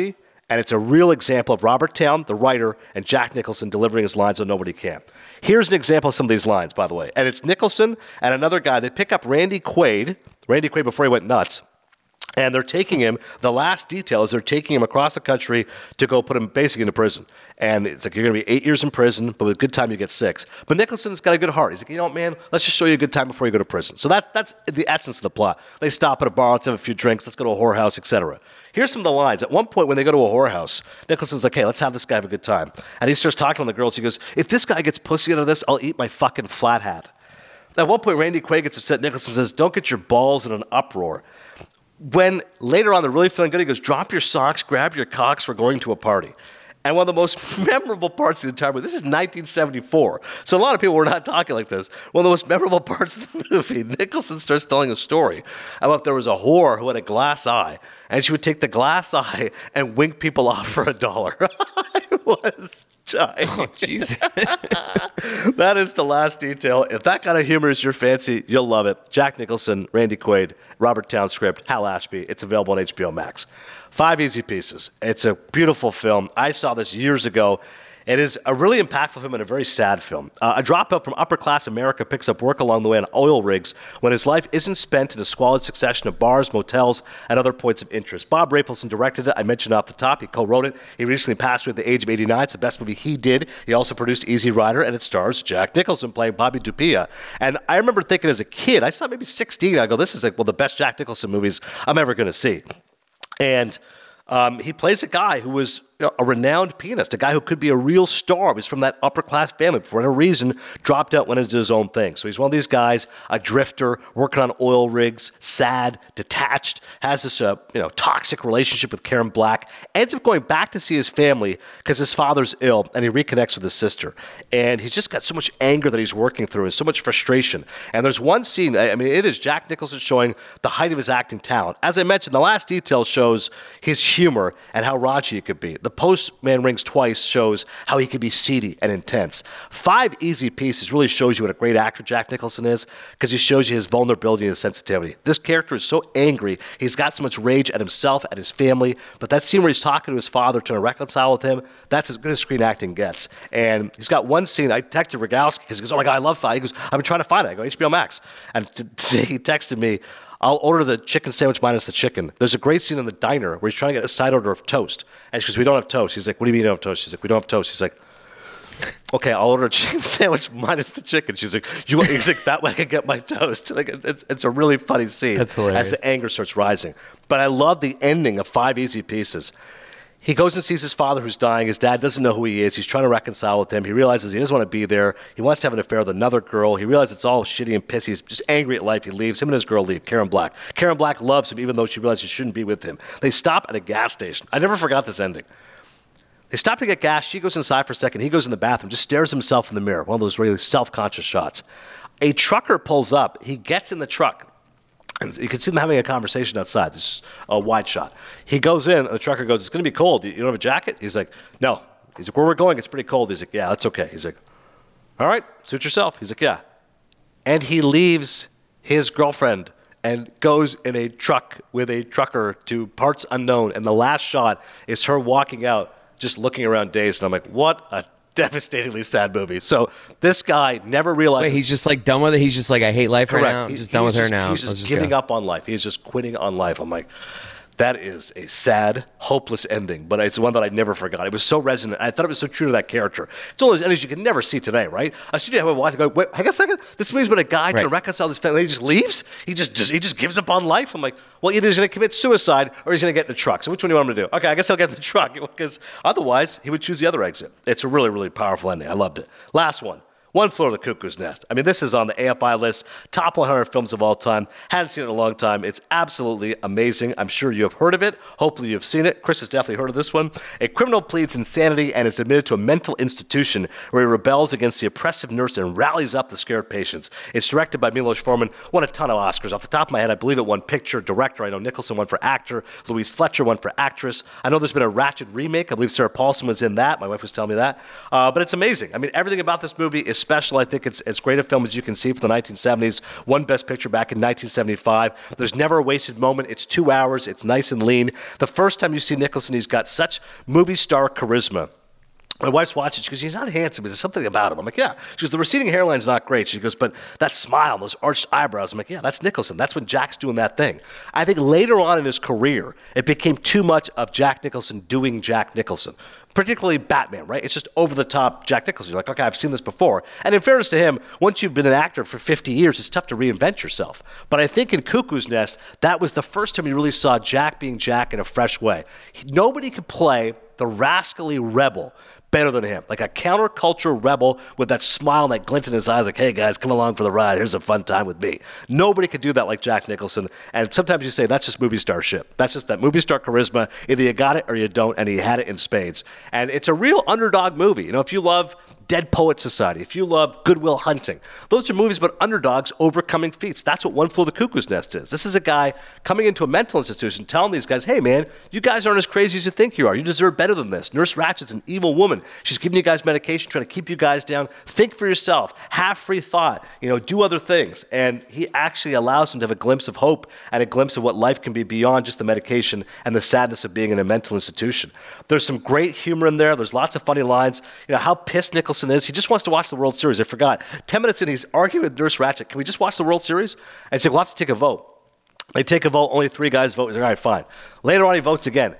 And it's a real example of Robert Towne, the writer, and Jack Nicholson delivering his lines so nobody can. Here's an example of some of these lines, by the way. And it's Nicholson and another guy. They pick up Randy Quaid before he went nuts. And they're taking him, the last detail is they're taking him across the country to go put him basically into prison. And it's like, you're going to be 8 years in prison, but with a good time you get 6. But Nicholson's got a good heart. He's like, you know what, man, let's just show you a good time before you go to prison. So that's the essence of the plot. They stop at a bar, let's have a few drinks, let's go to a whorehouse, etc. Here's some of the lines. At one point when they go to a whorehouse, Nicholson's like, hey, let's have this guy have a good time. And he starts talking to the girls. He goes, if this guy gets pussy out of this, I'll eat my fucking flat hat. At one point, Randy Quaid gets upset. Nicholson says, don't get your balls in an uproar. When later on they're really feeling good, he goes, drop your socks, grab your cocks, we're going to a party. And one of the most memorable parts of the entire movie, this is 1974, so a lot of people were not talking like this. One of the most memorable parts of the movie, Nicholson starts telling a story about there was a whore who had a glass eye, and she would take the glass eye and wink people off for $1. I was dying. Oh, Jesus. That is the last detail. If that kind of humor is your fancy, you'll love it. Jack Nicholson, Randy Quaid, Robert Towne script, Hal Ashby. It's available on HBO Max. 5 Easy Pieces. It's a beautiful film. I saw this years ago. It is a really impactful film and a very sad film. A dropout from upper-class America picks up work along the way on oil rigs when his life isn't spent in a squalid succession of bars, motels, and other points of interest. Bob Rafelson directed it. I mentioned off the top. He co-wrote it. He recently passed away at the age of 89. It's the best movie he did. He also produced Easy Rider, and it stars Jack Nicholson playing Bobby Dupia. And I remember thinking as a kid, I saw maybe 16, I go, this is like one of the best Jack Nicholson movies I'm ever going to see. And he plays a guy who was a renowned pianist, a guy who could be a real star. He was from that upper-class family. For whatever reason, dropped out, went into his own thing. So he's one of these guys, a drifter, working on oil rigs, sad, detached, has this toxic relationship with Karen Black, ends up going back to see his family because his father's ill, and he reconnects with his sister. And he's just got so much anger that he's working through and so much frustration. And there's one scene, I mean, it is Jack Nicholson showing the height of his acting talent. As I mentioned, the last detail shows his humor and how raunchy it could be. The Postman Rings Twice shows how he can be seedy and intense. 5 Easy Pieces really shows you what a great actor Jack Nicholson is because he shows you his vulnerability and his sensitivity. This character is so angry. He's got so much rage at himself, at his family. But that scene where he's talking to his father, trying to reconcile with him, that's as good as screen acting gets. And he's got one scene. I texted Rogalski because he goes, oh my God, I love 5. He goes, I've been trying to find it. I go, HBO Max. And today he texted me, I'll order the chicken sandwich minus the chicken. There's a great scene in the diner where he's trying to get a side order of toast. And she goes, we don't have toast. He's like, what do you mean you don't have toast? She's like, we don't have toast. He's like, okay, I'll order a chicken sandwich minus the chicken. She's like, he's like, that way I can get my toast. Like, it's a really funny scene. That's hilarious. As the anger starts rising. But I love the ending of 5 Easy Pieces. He goes and sees his father who's dying. His dad doesn't know who he is. He's trying to reconcile with him. He realizes he doesn't want to be there. He wants to have an affair with another girl. He realizes it's all shitty and pissy. He's just angry at life. He leaves. Him and his girl leave, Karen Black. Karen Black loves him even though she realizes she shouldn't be with him. They stop at a gas station. I never forgot this ending. They stop to get gas. She goes inside for a second. He goes in the bathroom, just stares at himself in the mirror. One of those really self-conscious shots. A trucker pulls up. He gets in the truck. And you can see them having a conversation outside. This is a wide shot. He goes in, and the trucker goes, it's going to be cold. You don't have a jacket? He's like, no. He's like, where we're going, it's pretty cold. He's like, yeah, that's okay. He's like, all right, suit yourself. He's like, yeah. And he leaves his girlfriend and goes in a truck with a trucker to parts unknown. And the last shot is her walking out, just looking around dazed. And I'm like, what a devastatingly sad movie. So this guy never realizes. Wait, he's just like done with it? He's just like, I hate life right now. I'm just done with her now. He's just giving up on life. He's just quitting on life. I'm like, that is a sad, hopeless ending, but it's one that I never forgot. It was so resonant. I thought it was so true to that character. It's one of those endings you can never see today, right? A studio would watch and go, wait, hang on a second. This movie's about a guy trying to reconcile his family. He just leaves? He just gives up on life? I'm like, well, either he's going to commit suicide or he's going to get in the truck. So which one do you want him to do? Okay, I guess I'll get in the truck because otherwise he would choose the other exit. It's a really, really powerful ending. I loved it. Last one. One Flew Over the Cuckoo's Nest. I mean, this is on the AFI list, top 100 films of all time. Hadn't seen it in a long time. It's absolutely amazing. I'm sure you have heard of it. Hopefully you've seen it. Chris has definitely heard of this one. A criminal pleads insanity and is admitted to a mental institution where he rebels against the oppressive nurse and rallies up the scared patients. It's directed by Milos Forman. Won a ton of Oscars. Off the top of my head, I believe it won Picture, Director. I know Nicholson won for Actor. Louise Fletcher won for Actress. I know there's been a Ratched remake. I believe Sarah Paulson was in that. My wife was telling me that. But it's amazing. I mean, everything about this movie is special. I think it's as great a film as you can see from the 1970s. Won Best Picture back in 1975. There's never a wasted moment. It's 2 hours. It's nice and lean. The first time you see Nicholson, he's got such movie star charisma. My wife's watching. She goes, he's not handsome. There's something about him. I'm like, yeah. She goes, the receding hairline's not great. She goes, but that smile, those arched eyebrows. I'm like, yeah, that's Nicholson. That's when Jack's doing that thing. I think later on in his career, it became too much of Jack Nicholson doing Jack Nicholson. Particularly Batman, right? It's just over-the-top Jack Nicholson. You're like, okay, I've seen this before. And in fairness to him, once you've been an actor for 50 years, it's tough to reinvent yourself. But I think in Cuckoo's Nest, that was the first time you really saw Jack being Jack in a fresh way. Nobody could play the rascally rebel better than him. Like a counterculture rebel with that smile and that glint in his eyes, like, hey guys, come along for the ride. Here's a fun time with me. Nobody could do that like Jack Nicholson. And sometimes you say, that's just movie star shit. That's just that movie star charisma. Either you got it or you don't, and he had it in spades. And it's a real underdog movie. You know, if you love Dead Poet Society, if you love Good Will Hunting, those are movies about underdogs overcoming feats. That's what One Flew Over the Cuckoo's Nest is. This is a guy coming into a mental institution telling these guys, hey man, you guys aren't as crazy as you think you are. You deserve better than this. Nurse Ratchet's an evil woman. She's giving you guys medication, trying to keep you guys down. Think for yourself. Have free thought. You know, do other things. And he actually allows them to have a glimpse of hope and a glimpse of what life can be beyond just the medication and the sadness of being in a mental institution. There's some great humor in there. There's lots of funny lines. You know, how pissed Nicholson is. He just wants to watch the World Series. I forgot. 10 minutes in, he's arguing with Nurse Ratchet. Can we just watch the World Series? And he said, we'll have to take a vote. They take a vote. Only 3 guys vote. He's like, all right, fine. Later on, he votes again.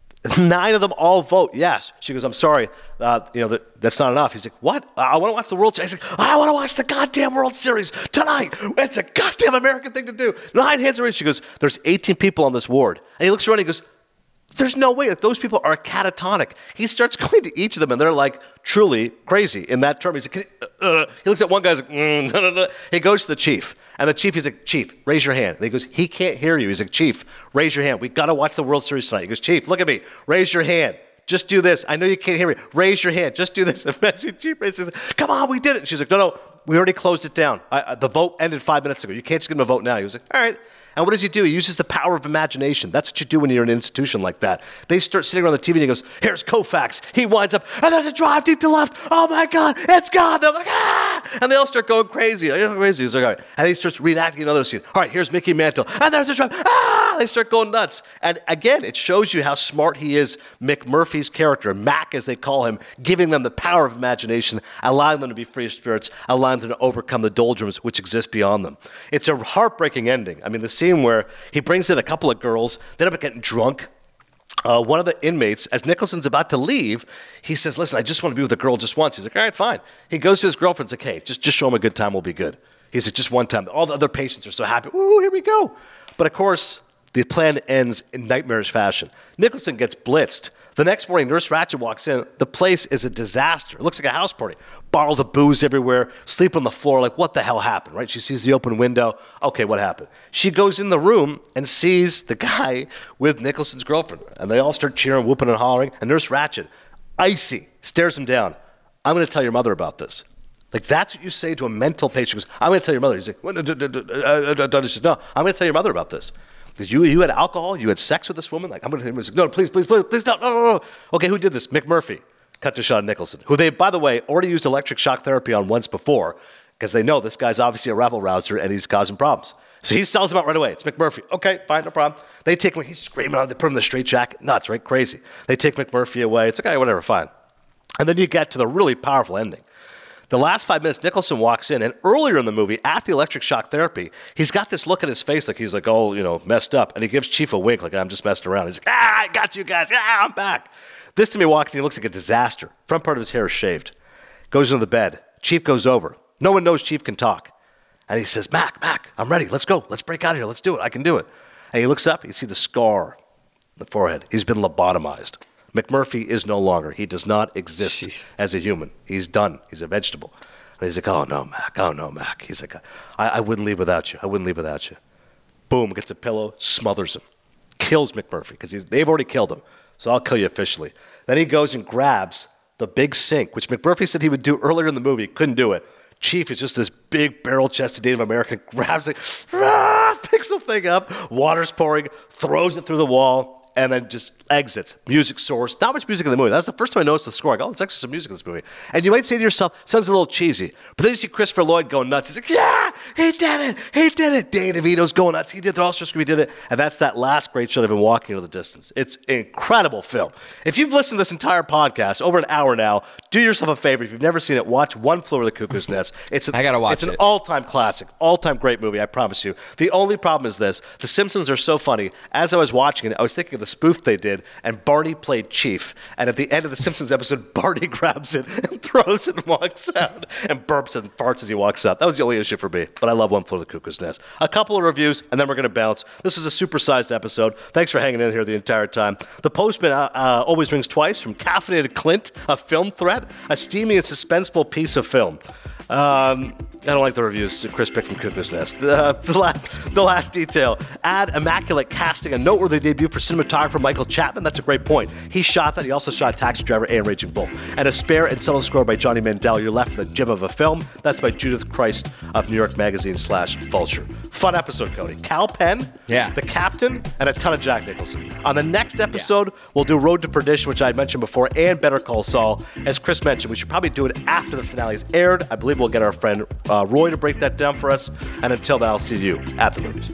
9 of them all vote yes. She goes, I'm sorry. That's not enough. He's like, what? I want to watch the World Series. He's like, I want to watch the goddamn World Series tonight. It's a goddamn American thing to do. 9 hands are raised. She goes, there's 18 people on this ward. And he looks around and he goes, there's no way. Like, those people are catatonic. He starts going to each of them, and they're like truly crazy in that term. He's like, he looks at one guy, he's like, no. He goes to the chief, and the chief, he's like, Chief, raise your hand. And he goes, he can't hear you. He's like, Chief, raise your hand. We got to watch the World Series tonight. He goes, Chief, look at me. Raise your hand. Just do this. I know you can't hear me. Raise your hand. Just do this. And the chief raises, come on, we did it. And she's like, no, we already closed it down. The vote ended 5 minutes ago. You can't just give him a vote now. He was like, all right. And what does he do? He uses the power of imagination. That's what you do when you're in an institution like that. They start sitting around the TV and he goes, here's Koufax. He winds up, and there's a drive deep to left. Oh my God, it's gone. They're like, ah! And they all start going crazy. He's like, all right. And he starts reenacting another scene. All right, here's Mickey Mantle. And there's a drive. Ah! They start going nuts. And again, it shows you how smart he is, McMurphy's character, Mac as they call him, giving them the power of imagination, allowing them to be free spirits, allowing them to overcome the doldrums which exist beyond them. It's a heartbreaking ending. I mean, the scene where he brings in a couple of girls, they end up getting drunk. One of the inmates, as Nicholson's about to leave, he says, listen, I just want to be with a girl just once. He's like, all right, fine. He goes to his girlfriend and like, hey, just show him a good time, we'll be good. He said, just one time. All the other patients are so happy. Ooh, here we go. But of course, the plan ends in nightmarish fashion. Nicholson gets blitzed. The next morning, Nurse Ratchet walks in. The place is a disaster. It looks like a house party. Bottles of booze everywhere, sleep on the floor. Like, what the hell happened, right? She sees the open window. Okay, what happened? She goes in the room and sees the guy with Nicholson's girlfriend. And they all start cheering, whooping and hollering. And Nurse Ratchet, icy, stares him down. I'm going to tell your mother about this. Like, that's what you say to a mental patient. She goes, I'm going to tell your mother. He's like, no, I'm going to tell your mother about this. Because you had alcohol, you had sex with this woman. Like, I'm going to tell him. Like, no, please, no. Okay, who did this? McMurphy. Cut to Sean Nicholson, who they, by the way, already used electric shock therapy on once before, because they know this guy's obviously a rabble-rouser and he's causing problems. So he sells him out right away. It's McMurphy. Okay, fine, no problem. They take him, he's screaming out, they put him in the straitjacket. Nuts, right? Crazy. They take McMurphy away. It's okay, whatever, fine. And then you get to the really powerful ending. The last 5 minutes, Nicholson walks in, and earlier in the movie, after the electric shock therapy, he's got this look in his face like he's like, messed up. And he gives Chief a wink like, I'm just messing around. He's like, I got you guys. I'm back. This time he walks in, he looks like a disaster. Front part of his hair is shaved. Goes into the bed. Chief goes over. No one knows Chief can talk. And he says, Mac, I'm ready. Let's go. Let's break out of here. Let's do it. I can do it. And he looks up. You see the scar on the forehead. He's been lobotomized. McMurphy is no longer. He does not exist as a human. He's done. He's a vegetable. And he's like, oh, no, Mac. He's like, I wouldn't leave without you. Boom, gets a pillow, smothers him. Kills McMurphy because they've already killed him. So I'll kill you officially. Then he goes and grabs the big sink, which McMurphy said he would do earlier in the movie. Couldn't do it. Chief is just this big barrel-chested Native American, grabs it, picks the thing up, water's pouring, throws it through the wall, and then just exits. Music soars. Not much music in the movie. That's the first time I noticed the score. I go, oh, there's actually some music in this movie. And you might say to yourself, sounds a little cheesy. But then you see Christopher Lloyd going nuts. He's like, yeah, he did it. He did it. Danny DeVito's going nuts. He did it. Also, we did it. And that's that last great shot of him walking into the distance. It's an incredible film. If you've listened to this entire podcast, over an hour now, do yourself a favor. If you've never seen it, watch One Flew Over the Cuckoo's Nest. I gotta watch it. It's an all-time classic, all-time great movie, I promise you. The only problem is this. The Simpsons are so funny. As I was watching it, I was thinking of the spoof they did, and Barney played Chief. And at the end of the Simpsons episode, Barney grabs it and throws it and walks out and burps and farts as he walks out. That was the only issue for me. But I love One Flew Over the Cuckoo's Nest. A couple of reviews, and then we're going to bounce. This is a supersized episode. Thanks for hanging in here the entire time. The Postman always rings twice from Caffeinated Clint, a film threat, a steamy and suspenseful piece of film. I don't like the reviews Chris picked from Cuckoo's Nest. The last detail. Add immaculate casting, a noteworthy debut for cinematographer Michael Chapman. That's a great point. He shot that. He also shot Taxi Driver and Raging Bull. And a spare and subtle score by Johnny Mandel. You're left with a gem of a film. That's by Judith Christ of New York Magazine /Vulture. Fun episode, Cody. Cal Penn, the Captain, and a ton of Jack Nicholson. On the next episode, we'll do Road to Perdition, which I had mentioned before, and Better Call Saul. As Chris mentioned, we should probably do it after the finale is aired. I believe we'll get our friend Roy to break that down for us. And until then, I'll see you at the movies.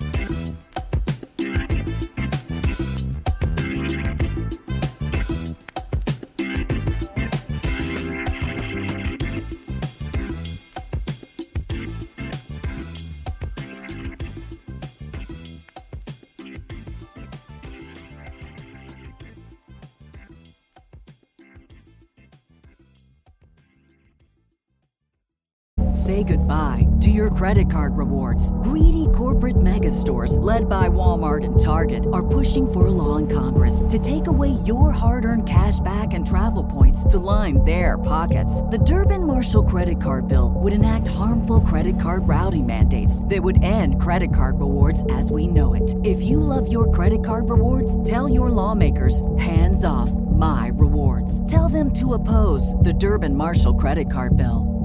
Say goodbye to your credit card rewards. Greedy corporate mega stores, led by Walmart and Target, are pushing for a law in Congress to take away your hard-earned cash back and travel points to line their pockets. The Durbin-Marshall credit card bill would enact harmful credit card routing mandates that would end credit card rewards as we know it. If you love your credit card rewards, tell your lawmakers, hands off my rewards. Tell them to oppose the Durbin-Marshall credit card bill.